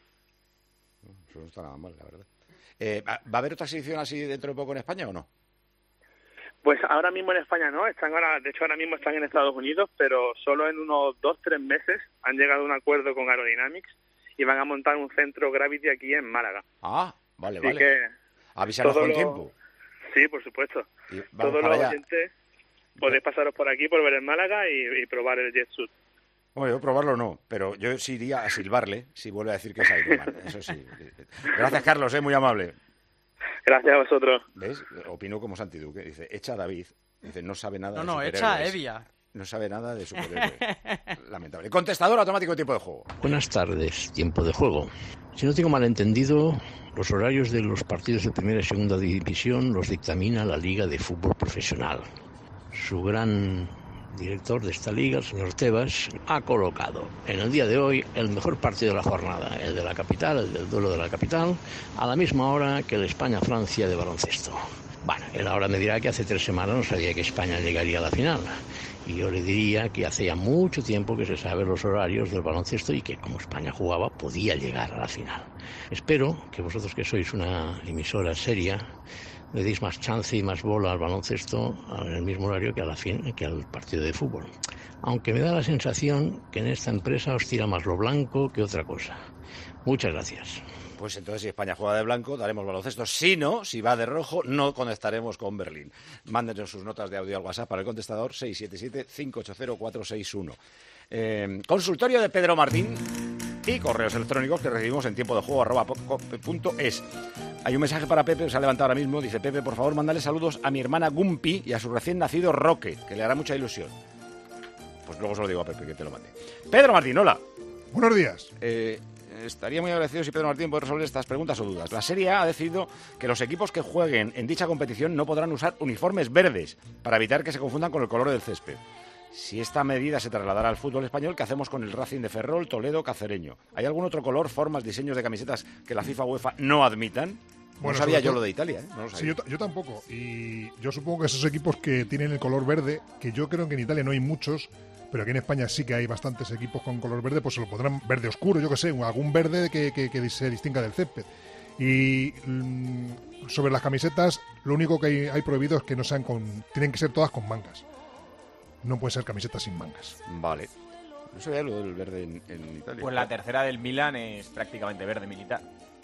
Eso no está nada mal, la verdad. Eh, ¿Va va a haber otra exhibición así dentro de poco en España o no? Pues ahora mismo en España no, están ahora, de hecho ahora mismo están en Estados Unidos, pero solo en unos dos, tres meses han llegado a un acuerdo con Aerodynamics y van a montar un centro Gravity aquí en Málaga. Ah, vale, Así vale. que Avísanos todo con lo- tiempo. Sí, por supuesto. Y vamos Todos para los allá. oyentes podéis pasaros por aquí por ver el Málaga y, y probar el Jet Suit. Bueno, yo probarlo no, pero yo sí iría a silbarle si vuelve a decir que es Iron Man. Eso sí. Gracias, Carlos, eh, muy amable. Gracias a vosotros. ¿Ves? Opino como Santi Duque. Dice, echa a David. Dice, no sabe nada No, de no, superhéroes. echa a Evia. No sabe nada de superhéroes. Lamentable. Contestador automático de tiempo de juego. Buenas tardes, tiempo de juego. Si no tengo malentendido, los horarios de los partidos de primera y segunda división los dictamina la Liga de Fútbol Profesional. Su gran director de esta liga, el señor Tebas, ha colocado en el día de hoy el mejor partido de la jornada, el de la capital, el del duelo de la capital, a la misma hora que el España-Francia de baloncesto. Bueno, él ahora me dirá que hace tres semanas no sabía que España llegaría a la final. Y yo le diría que hace ya mucho tiempo que se sabe los horarios del baloncesto y que como España jugaba podía llegar a la final. Espero que vosotros, que sois una emisora seria, le deis más chance y más bola al baloncesto en el mismo horario que, a la fin, que al partido de fútbol. Aunque me da la sensación que en esta empresa os tira más lo blanco que otra cosa. Muchas gracias. Pues entonces, si España juega de blanco, daremos baloncesto. Si no, si va de rojo, no conectaremos con Berlín. Mándenos sus notas de audio al WhatsApp para el contestador seis siete siete, cinco ocho cero, cuatro seis uno. Eh, consultorio de Pedro Martín y correos electrónicos que recibimos en tiempo de juego arroba cope punto es. Hay un mensaje para Pepe, se ha levantado ahora mismo. Dice, Pepe, por favor, mándale saludos a mi hermana Gumpi y a su recién nacido Roque, que le hará mucha ilusión. Pues luego se lo digo a Pepe, que te lo mande. Pedro Martín, hola. Buenos días. Eh... Estaría muy agradecido si Pedro Martín puede resolver estas preguntas o dudas. La Serie A ha decidido que los equipos que jueguen en dicha competición no podrán usar uniformes verdes para evitar que se confundan con el color del césped. Si esta medida se trasladara al fútbol español, ¿qué hacemos con el Racing de Ferrol, Toledo, Cacereño? ¿Hay algún otro color, formas, diseños de camisetas que la FIFA UEFA no admitan? Bueno, no sabía yo todo, lo de Italia, ¿eh? No lo sabía. Sí, yo, yo tampoco. Y yo supongo que esos equipos que tienen el color verde, que yo creo que en Italia no hay muchos, pero aquí en España sí que hay bastantes equipos con color verde, pues se lo pondrán verde oscuro, yo que sé, algún verde que, que, que se distinga del césped. Y mmm, sobre las camisetas, lo único que hay, hay prohibido es que no sean con... Tienen que ser todas con mangas. No pueden ser camisetas sin mangas. Vale. No sabía lo del verde en, en Italia. Pues la tercera del Milan es prácticamente verde militar.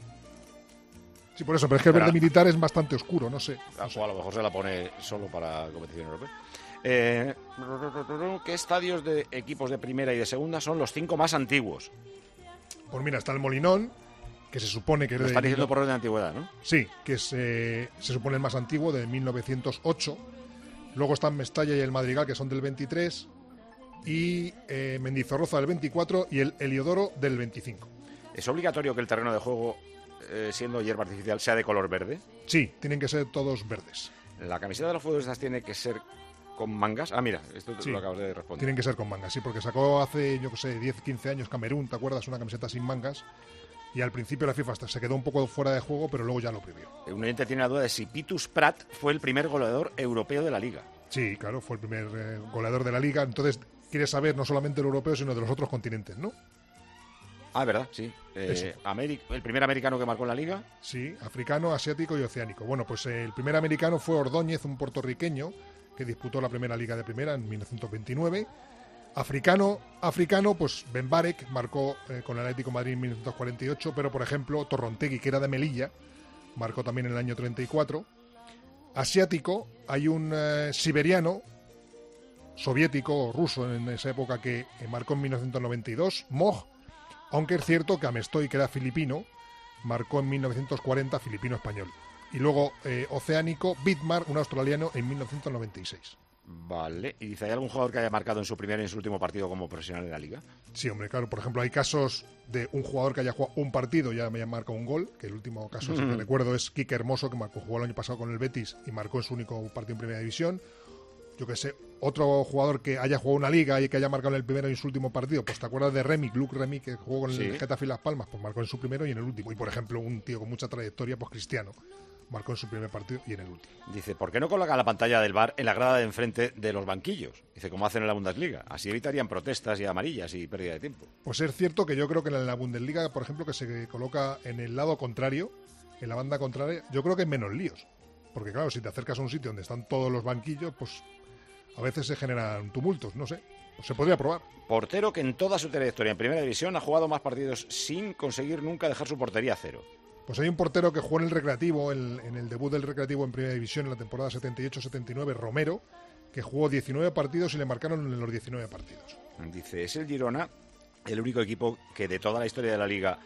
Sí, por eso, pero es que el verde militar es bastante oscuro, no sé. No sé. O a lo mejor se la pone solo para competición europea. Eh, ¿Qué estadios de equipos de primera y de segunda son los cinco más antiguos? Pues mira, está el Molinón, que se supone que... Lo están diciendo por orden de antigüedad, ¿no? Sí, que es, eh, se supone el más antiguo, de mil novecientos ocho. Luego están Mestalla y el Madrigal, que son del veintitrés. Y eh, Mendizorroza del veinticuatro y el Heliodoro del veinticinco. ¿Es obligatorio que el terreno de juego, eh, siendo hierba artificial, sea de color verde? Sí, tienen que ser todos verdes. ¿La camiseta de los futbolistas tiene que ser con mangas? Ah, mira, esto te sí, lo acabas de responder. Tienen que ser con mangas, sí, porque sacó hace, yo que sé, diez, quince años Camerún, ¿te acuerdas? Una camiseta sin mangas. Y al principio la FIFA hasta se quedó un poco fuera de juego, pero luego ya lo prohibió. Un oyente tiene la duda de si Pitus Prat fue el primer goleador europeo de la Liga. Sí, claro, fue el primer eh, goleador de la Liga. Entonces, quieres saber no solamente el europeo, sino de los otros continentes, ¿no? Ah, verdad, sí. Eh, América, ¿el primer americano que marcó en la Liga? Sí, africano, asiático y oceánico. Bueno, pues eh, el primer americano fue Ordóñez, un puertorriqueño que disputó la primera Liga de Primera en mil novecientos veintinueve. Africano, africano, pues Ben Barek marcó eh, con el Atlético de Madrid en mil novecientos cuarenta y ocho, pero por ejemplo Torrontegui, que era de Melilla, marcó también en el año treinta y cuatro. Asiático, hay un eh, siberiano, soviético o ruso en esa época que eh, marcó en mil novecientos noventa y dos, Moj, aunque es cierto que Amestoy, que era filipino, marcó en mil novecientos cuarenta, filipino-español. Y luego eh, oceánico, Vidmar, un australiano, en mil novecientos noventa y seis. Vale, y dice, ¿hay algún jugador que haya marcado en su primer y en su último partido como profesional en la Liga? Sí, hombre, claro, por ejemplo, hay casos de un jugador que haya jugado un partido y ya me haya marcado un gol, que el último caso mm-hmm. que recuerdo es Quique Hermoso, que marcó, jugó el año pasado con el Betis y marcó en su único partido en Primera División. Yo que sé, otro jugador que haya jugado una Liga y que haya marcado en el primero y en su último partido, pues te acuerdas de Remy, Luke Remy, que jugó con sí. el Getafe y Las Palmas, pues marcó en su primero y en el último. Y por ejemplo, un tío con mucha trayectoria, pues Cristiano, marcó en su primer partido y en el último. Dice, ¿por qué no colocan la pantalla del V A R en la grada de enfrente de los banquillos? Dice, como hacen en la Bundesliga. Así evitarían protestas y amarillas y pérdida de tiempo. Pues es cierto que yo creo que en la Bundesliga, por ejemplo, que se coloca en el lado contrario, en la banda contraria, yo creo que hay menos líos. Porque claro, si te acercas a un sitio donde están todos los banquillos, pues a veces se generan tumultos, no sé. Pues se podría probar. Portero que en toda su trayectoria en Primera División ha jugado más partidos sin conseguir nunca dejar su portería a cero. Pues hay un portero que jugó en el Recreativo, en, en el debut del Recreativo en Primera División en la temporada setenta y ocho setenta y nueve, Romero, que jugó diecinueve partidos y le marcaron en los diecinueve partidos. Dice, ¿es el Girona el único equipo que de toda la historia de la Liga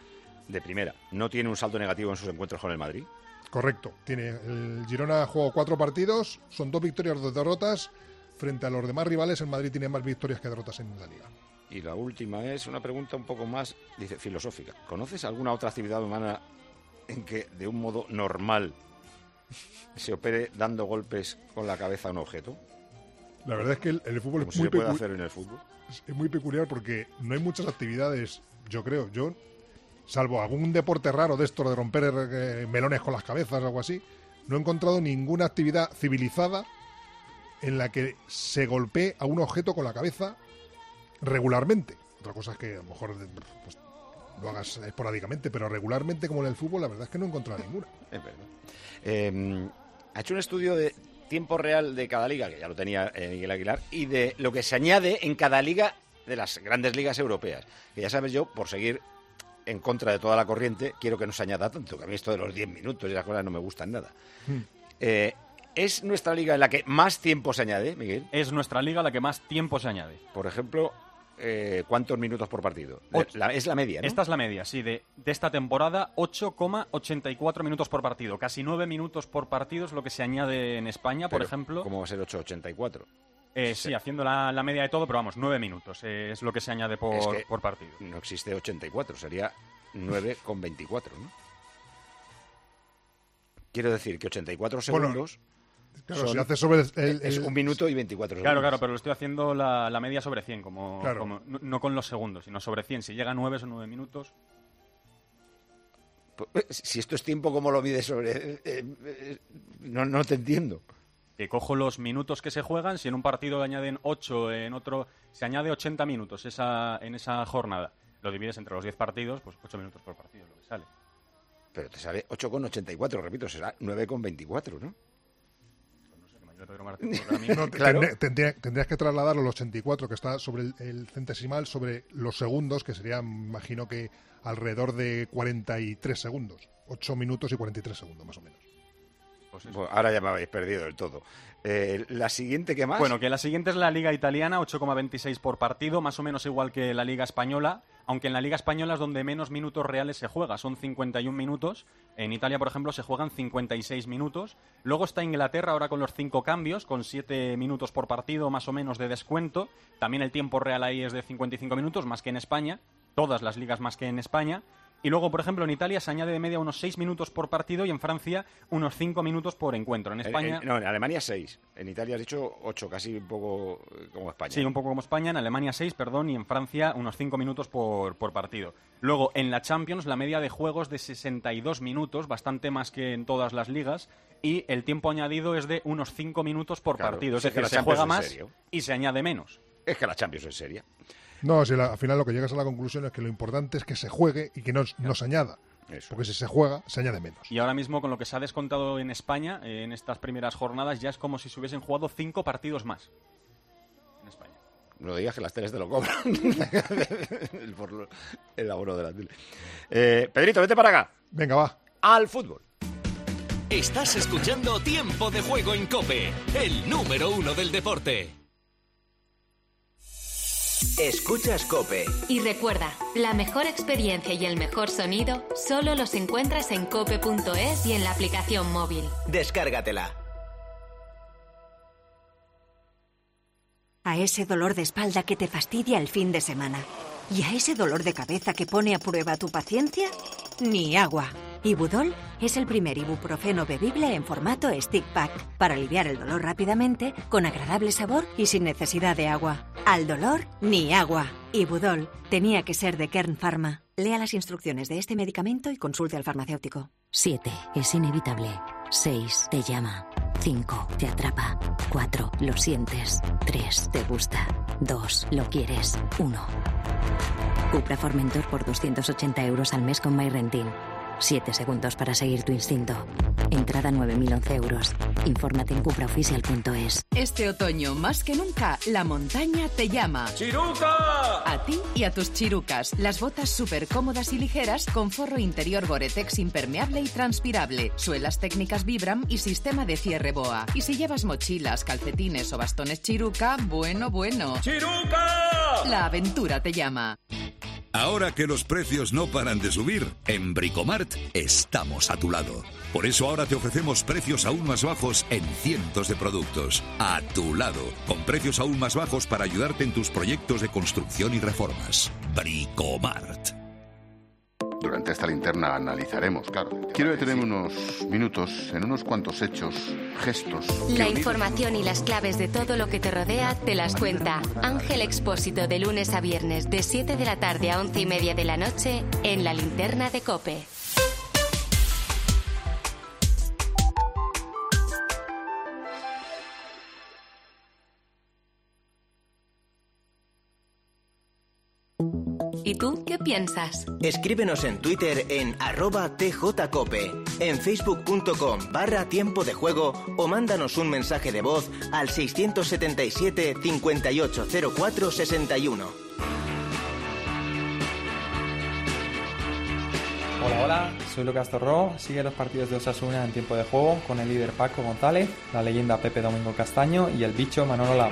de primera, no tiene un saldo negativo en sus encuentros con el Madrid. Correcto. Tiene el Girona ha jugado cuatro partidos, son dos victorias, dos derrotas. Frente a los demás rivales, el Madrid tiene más victorias que derrotas en la Liga. Y la última es una pregunta un poco más, dice, filosófica. ¿Conoces alguna otra actividad humana en que, de un modo normal, se opere dando golpes con la cabeza a un objeto? La verdad es que el, el fútbol ¿Cómo es se muy puede pecu- hacer en el fútbol? Es muy peculiar porque no hay muchas actividades, yo creo, yo, salvo algún deporte raro de esto de romper eh, melones con las cabezas o algo así, no he encontrado ninguna actividad civilizada en la que se golpee a un objeto con la cabeza regularmente. Otra cosa es que a lo mejor pues, lo hagas esporádicamente, pero regularmente, como en el fútbol, la verdad es que no he encontrado ninguna. Es verdad. Eh, ha hecho un estudio de tiempo real de cada liga, que ya lo tenía eh, Miguel Aguilar, y de lo que se añade en cada liga de las grandes ligas europeas. Que ya sabes, yo, por seguir en contra de toda la corriente, quiero que no se añada tanto, que a mí esto de los diez minutos y las cosas no me gustan nada. Hmm. Eh, ¿Es nuestra liga en la que más tiempo se añade, Miguel? Es nuestra liga la que más tiempo se añade. Por ejemplo, eh, ¿cuántos minutos por partido? La, es la media, ¿no? Esta es la media, sí, de, de esta temporada, ocho coma ochenta y cuatro minutos por partido. Casi nueve minutos por partido es lo que se añade en España, por Pero, ejemplo. ¿cómo va a ser ocho coma ochenta y cuatro? Eh, sí, haciendo la, la media de todo, pero vamos, nueve minutos eh, es lo que se añade por, Es que por partido. No existe ochenta y cuatro, sería nueve coma veinticuatro, ¿no? Quiero decir que ochenta y cuatro Bueno, segundos... Claro, son- si haces sobre el, el- es el- un minuto y veinticuatro Claro, segundos. claro, pero lo estoy haciendo la, la media sobre cien, como, Claro. como- no, no con los segundos, sino sobre cien. Si llega a nueve son nueve minutos. Pues, si esto es tiempo, ¿cómo lo mides sobre...? eh, eh, no, no te entiendo. Que cojo los minutos que se juegan, si en un partido añaden ocho, en otro se añade ochenta minutos esa, en esa jornada. Lo divides entre los diez partidos, pues ocho minutos por partido es lo que sale. Pero te sale ocho coma ochenta y cuatro, repito, será nueve coma veinticuatro, ¿no? No, te- Claro. tendría- tendría- tendrías que trasladarlo al ochenta y cuatro, que está sobre el, el centesimal, sobre los segundos, que serían, imagino que alrededor de cuarenta y tres segundos. ocho minutos y cuarenta y tres segundos, más o menos. Bueno, ahora ya me habéis perdido del todo. Eh, la siguiente, ¿qué más? Bueno, que la siguiente es la Liga Italiana, ocho coma veintiséis por partido, más o menos igual que la Liga Española, aunque en la Liga Española es donde menos minutos reales se juega, son cincuenta y un minutos. En Italia, por ejemplo, se juegan cincuenta y seis minutos. Luego está Inglaterra ahora con los cinco cambios, con siete minutos por partido más o menos de descuento. También el tiempo real ahí es de cincuenta y cinco minutos, más que en España. Todas las ligas más que en España. Y luego, por ejemplo, en Italia se añade de media unos seis minutos por partido y en Francia unos cinco minutos por encuentro. En España... En- en- no, en Alemania seis. En Italia has dicho ocho, casi un poco eh, como España. Sí, un poco como España, en Alemania seis, perdón, y en Francia unos cinco minutos por, por partido. Luego, en la Champions, la media de juegos de sesenta y dos minutos, bastante más que en todas las ligas, y el tiempo añadido es de unos cinco minutos por Claro, partido. Es sí que decir, la se Champions juega es más serio. y se añade menos. Es que la Champions es seria. No, si la- al final lo que llegas a la conclusión es que lo importante es que se juegue y que no, no se añada. Porque si se juega, se añade menos. Y ahora mismo, con lo que se ha descontado en España, eh, en estas primeras jornadas, ya es como si se hubiesen jugado cinco partidos más. En España. No digas que las teles te lo cobran. el, por lo- el abono de la tele. Eh, Pedrito, vete para acá. Venga, va. Al fútbol. Estás escuchando Tiempo de Juego en COPE, el número uno del deporte. Escuchas COPE. Y recuerda, la mejor experiencia y el mejor sonido solo los encuentras en cope punto es y en la aplicación móvil. Descárgatela. A ese dolor de espalda que te fastidia el fin de semana. ¿Y a ese dolor de cabeza que pone a prueba tu paciencia? Ni agua. Ibudol es el primer ibuprofeno bebible en formato stick pack para aliviar el dolor rápidamente, con agradable sabor y sin necesidad de agua. Al dolor, ni agua. Ibudol tenía que ser de Kern Pharma. Lea las instrucciones de este medicamento y consulte al farmacéutico. siete. Es inevitable. seis. Te llama. cinco. Te atrapa. cuatro. Lo sientes. tres. Te gusta. dos. Lo quieres. uno. Cupra Formentor por doscientos ochenta euros al mes con MyRentin. siete segundos para seguir tu instinto. Entrada nueve mil once euros. Infórmate en cupraoficial punto es. Este otoño, más que nunca, la montaña te llama. ¡Chiruca! A ti y a tus chirucas. Las botas súper cómodas y ligeras con forro interior Gore-Tex impermeable y transpirable, suelas técnicas Vibram y sistema de cierre BOA. Y si llevas mochilas, calcetines o bastones Chiruca, bueno, bueno. ¡Chiruca! La aventura te llama. Ahora que los precios no paran de subir, en Bricomart estamos a tu lado. Por eso ahora te ofrecemos precios aún más bajos en cientos de productos. A tu lado, con precios aún más bajos para ayudarte en tus proyectos de construcción y reformas. Bricomart. Durante esta linterna analizaremos, claro. Quiero detenerme unos minutos en unos cuantos hechos, gestos. La información y las claves de todo lo que te rodea te las cuenta Ángel Expósito de lunes a viernes de siete de la tarde a once y media de la noche en la linterna de COPE. ¿Y tú qué piensas? Escríbenos en Twitter en arroba tjcope, en facebook.com barra tiempo de juego o mándanos un mensaje de voz al seiscientos setenta y siete, cincuenta y ocho cero cuatro, sesenta y uno. Hola, hola, soy Lucas Torró. Sigue los partidos de Osasuna en tiempo de juego con el líder Paco González, la leyenda Pepe Domingo Castaño y el bicho Manolo Lavo.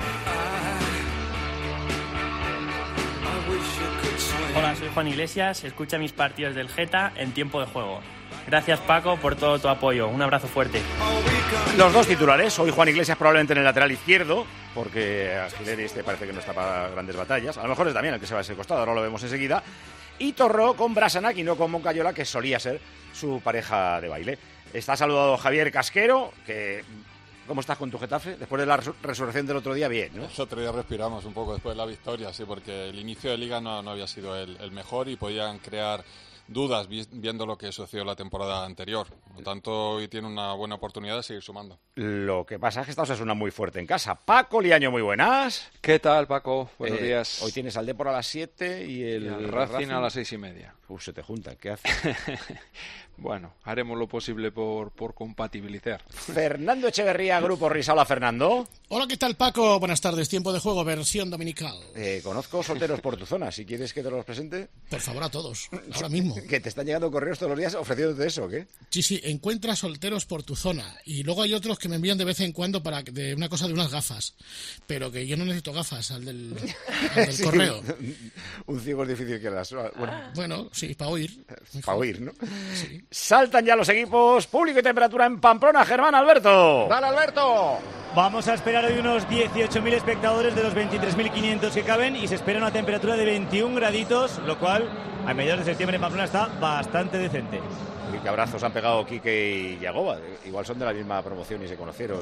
Hola, soy Juan Iglesias, escucha mis partidos del Geta en tiempo de juego. Gracias, Paco, por todo tu apoyo. Un abrazo fuerte. Los dos titulares. Hoy Juan Iglesias probablemente en el lateral izquierdo, porque Aguilera este parece que no está para grandes batallas. A lo mejor es Damián el que se va a ese costado, ahora lo vemos enseguida. Y Torró con Brasanac y no con Moncayola, que solía ser su pareja de baile. Está saludado Javier Casquero, que... ¿Cómo estás con tu Getafe? Después de la resur- resurrección del otro día, bien, ¿no? El otro día respiramos un poco después de la victoria, sí, porque el inicio de Liga no, no había sido el, el mejor y podían crear dudas vi- viendo lo que sucedió la temporada anterior. Por lo tanto, hoy tiene una buena oportunidad de seguir sumando. Lo que pasa es que esta Osasuna muy fuerte en casa. Paco Liaño, muy buenas. ¿Qué tal, Paco? Buenos Eh, días. Hoy tienes al Depor a las siete y el, Y al Racing a las seis y media. Uf, se te juntan, ¿qué haces? Bueno, haremos lo posible por, por compatibilizar. Fernando Echeverría, Grupo Risa. Hola, Fernando. Hola, ¿qué tal, Paco? Buenas tardes. Tiempo de juego, versión dominical. Eh, conozco solteros por tu zona. Si quieres que te los presente. Por favor, a todos. Ahora mismo. ¿Que te están llegando correos todos los días ofreciéndote eso o qué? Sí, sí, encuentra solteros por tu zona. Y luego hay otros que me envían de vez en cuando para de una cosa de unas gafas. Pero que yo no necesito gafas al del, al del Sí, correo. Un, un ciego es difícil que las... Bueno, Bueno, sí, para oír. para oír, ¿no? Saltan ya los equipos. Público y temperatura en Pamplona. Germán Alberto. ¡Dale, Alberto! Vamos a esperar hoy unos dieciocho mil espectadores de los veintitrés mil quinientos que caben y se espera una temperatura de veintiún graditos, lo cual a mediados de septiembre en Pamplona está bastante decente. Y qué abrazos han pegado Quique y Yagoba. Igual son de la misma promoción y se conocieron.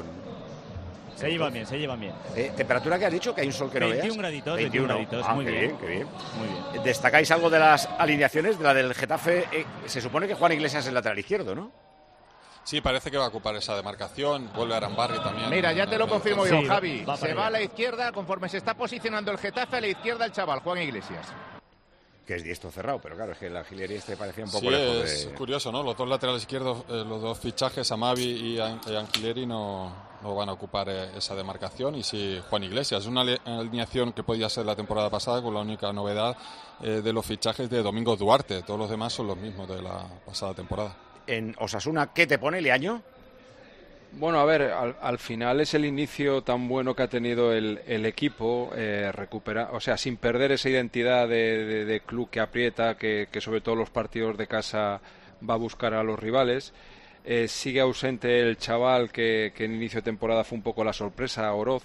Se llevan bien, se llevan bien. Eh, ¿Temperatura que has dicho? ¿Que hay un sol que no veas? veintiún graditos, veintiún graditos, Ah, muy qué bien. bien, qué bien. Muy bien. ¿Destacáis algo de las alineaciones? De la del Getafe, eh, se supone que Juan Iglesias es el lateral izquierdo, ¿no? Sí, parece que va a ocupar esa demarcación. Vuelve Arambarri también. Mira, ya te lo confirmo yo, Sí, Javi. va para Se va allá. a la izquierda conforme se está posicionando el Getafe, a la izquierda el chaval, Juan Iglesias. Que es diestro cerrado, pero claro, es que el Aguilera este parecía un Sí, poco lejos es de... curioso, ¿no? Los dos laterales izquierdos, eh, los dos fichajes, Amavi y, An- y Angileri, no, no van a ocupar eh, esa demarcación. Y sí, Juan Iglesias. Es una le- alineación que podía ser la temporada pasada, con la única novedad eh, de los fichajes de Domingo Duarte. Todos los demás son los mismos de la pasada temporada. En Osasuna, ¿qué te pone, Liaño? Bueno, a ver, al, al final es el inicio tan bueno que ha tenido el, el equipo, eh, recupera, o sea, sin perder esa identidad de, de- de club que aprieta, que, que sobre todo los partidos de casa va a buscar a los rivales. Eh, sigue ausente el chaval que, que en inicio de temporada fue un poco la sorpresa, Oroz.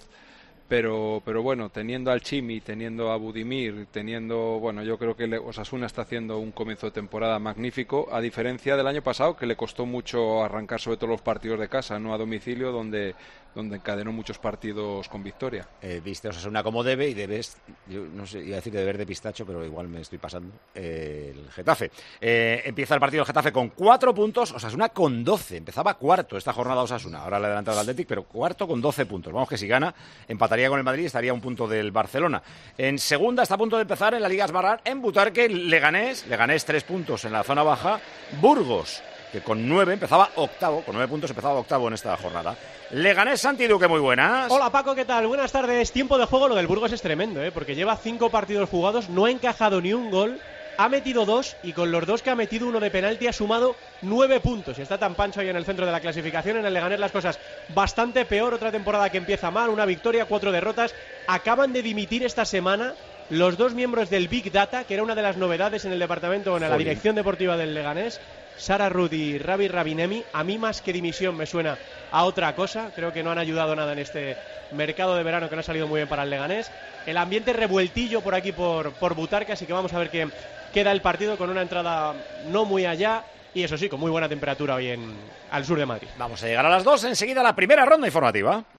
Pero, pero bueno, teniendo al Chimi, teniendo a Budimir, teniendo, bueno, yo creo que le- Osasuna está haciendo un comienzo de temporada magnífico, a diferencia del año pasado, que le costó mucho arrancar sobre todo los partidos de casa, no a domicilio, donde, donde encadenó muchos partidos con victoria. Eh, viste Osasuna como debe y debes, yo no sé, iba a decir deber de pistacho, pero igual me estoy pasando, eh, el Getafe. Eh, empieza el partido del Getafe con cuatro puntos, Osasuna con doce, empezaba cuarto esta jornada Osasuna, ahora le ha adelantado al Athletic, pero cuarto con doce puntos. Vamos que si gana, empataría con el Madrid y estaría a un punto del Barcelona. En segunda está a punto de empezar en la Liga Sbarrar en Butarque, Leganés, Leganés tres puntos en la zona baja, Burgos, que con nueve empezaba octavo, con nueve puntos empezaba octavo en esta jornada. Leganés, Santi Duque, muy buenas. Hola Paco, ¿qué tal? Buenas tardes. Tiempo de juego, lo del Burgos es tremendo, ¿eh? Porque lleva cinco partidos jugados, no ha encajado ni un gol, ha metido dos y con los dos que ha metido, uno de penalti, ha sumado nueve puntos. Y está tan pancho ahí en el centro de la clasificación. En el Leganés las cosas bastante peor, otra temporada que empieza mal, una victoria, cuatro derrotas. Acaban de dimitir esta semana los dos miembros del Big Data, que era una de las novedades en el departamento, en la Jolín. dirección deportiva del Leganés, Sara Rudd y Ravi Rabinemi. A mí más que dimisión me suena a otra cosa. Creo que no han ayudado nada en este mercado de verano que no ha salido muy bien para el Leganés. El ambiente revueltillo por aquí por, por Butarque, así que vamos a ver qué queda el partido con una entrada no muy allá y eso sí, con muy buena temperatura hoy en al sur de Madrid. Vamos a llegar a las dos, enseguida la primera ronda informativa.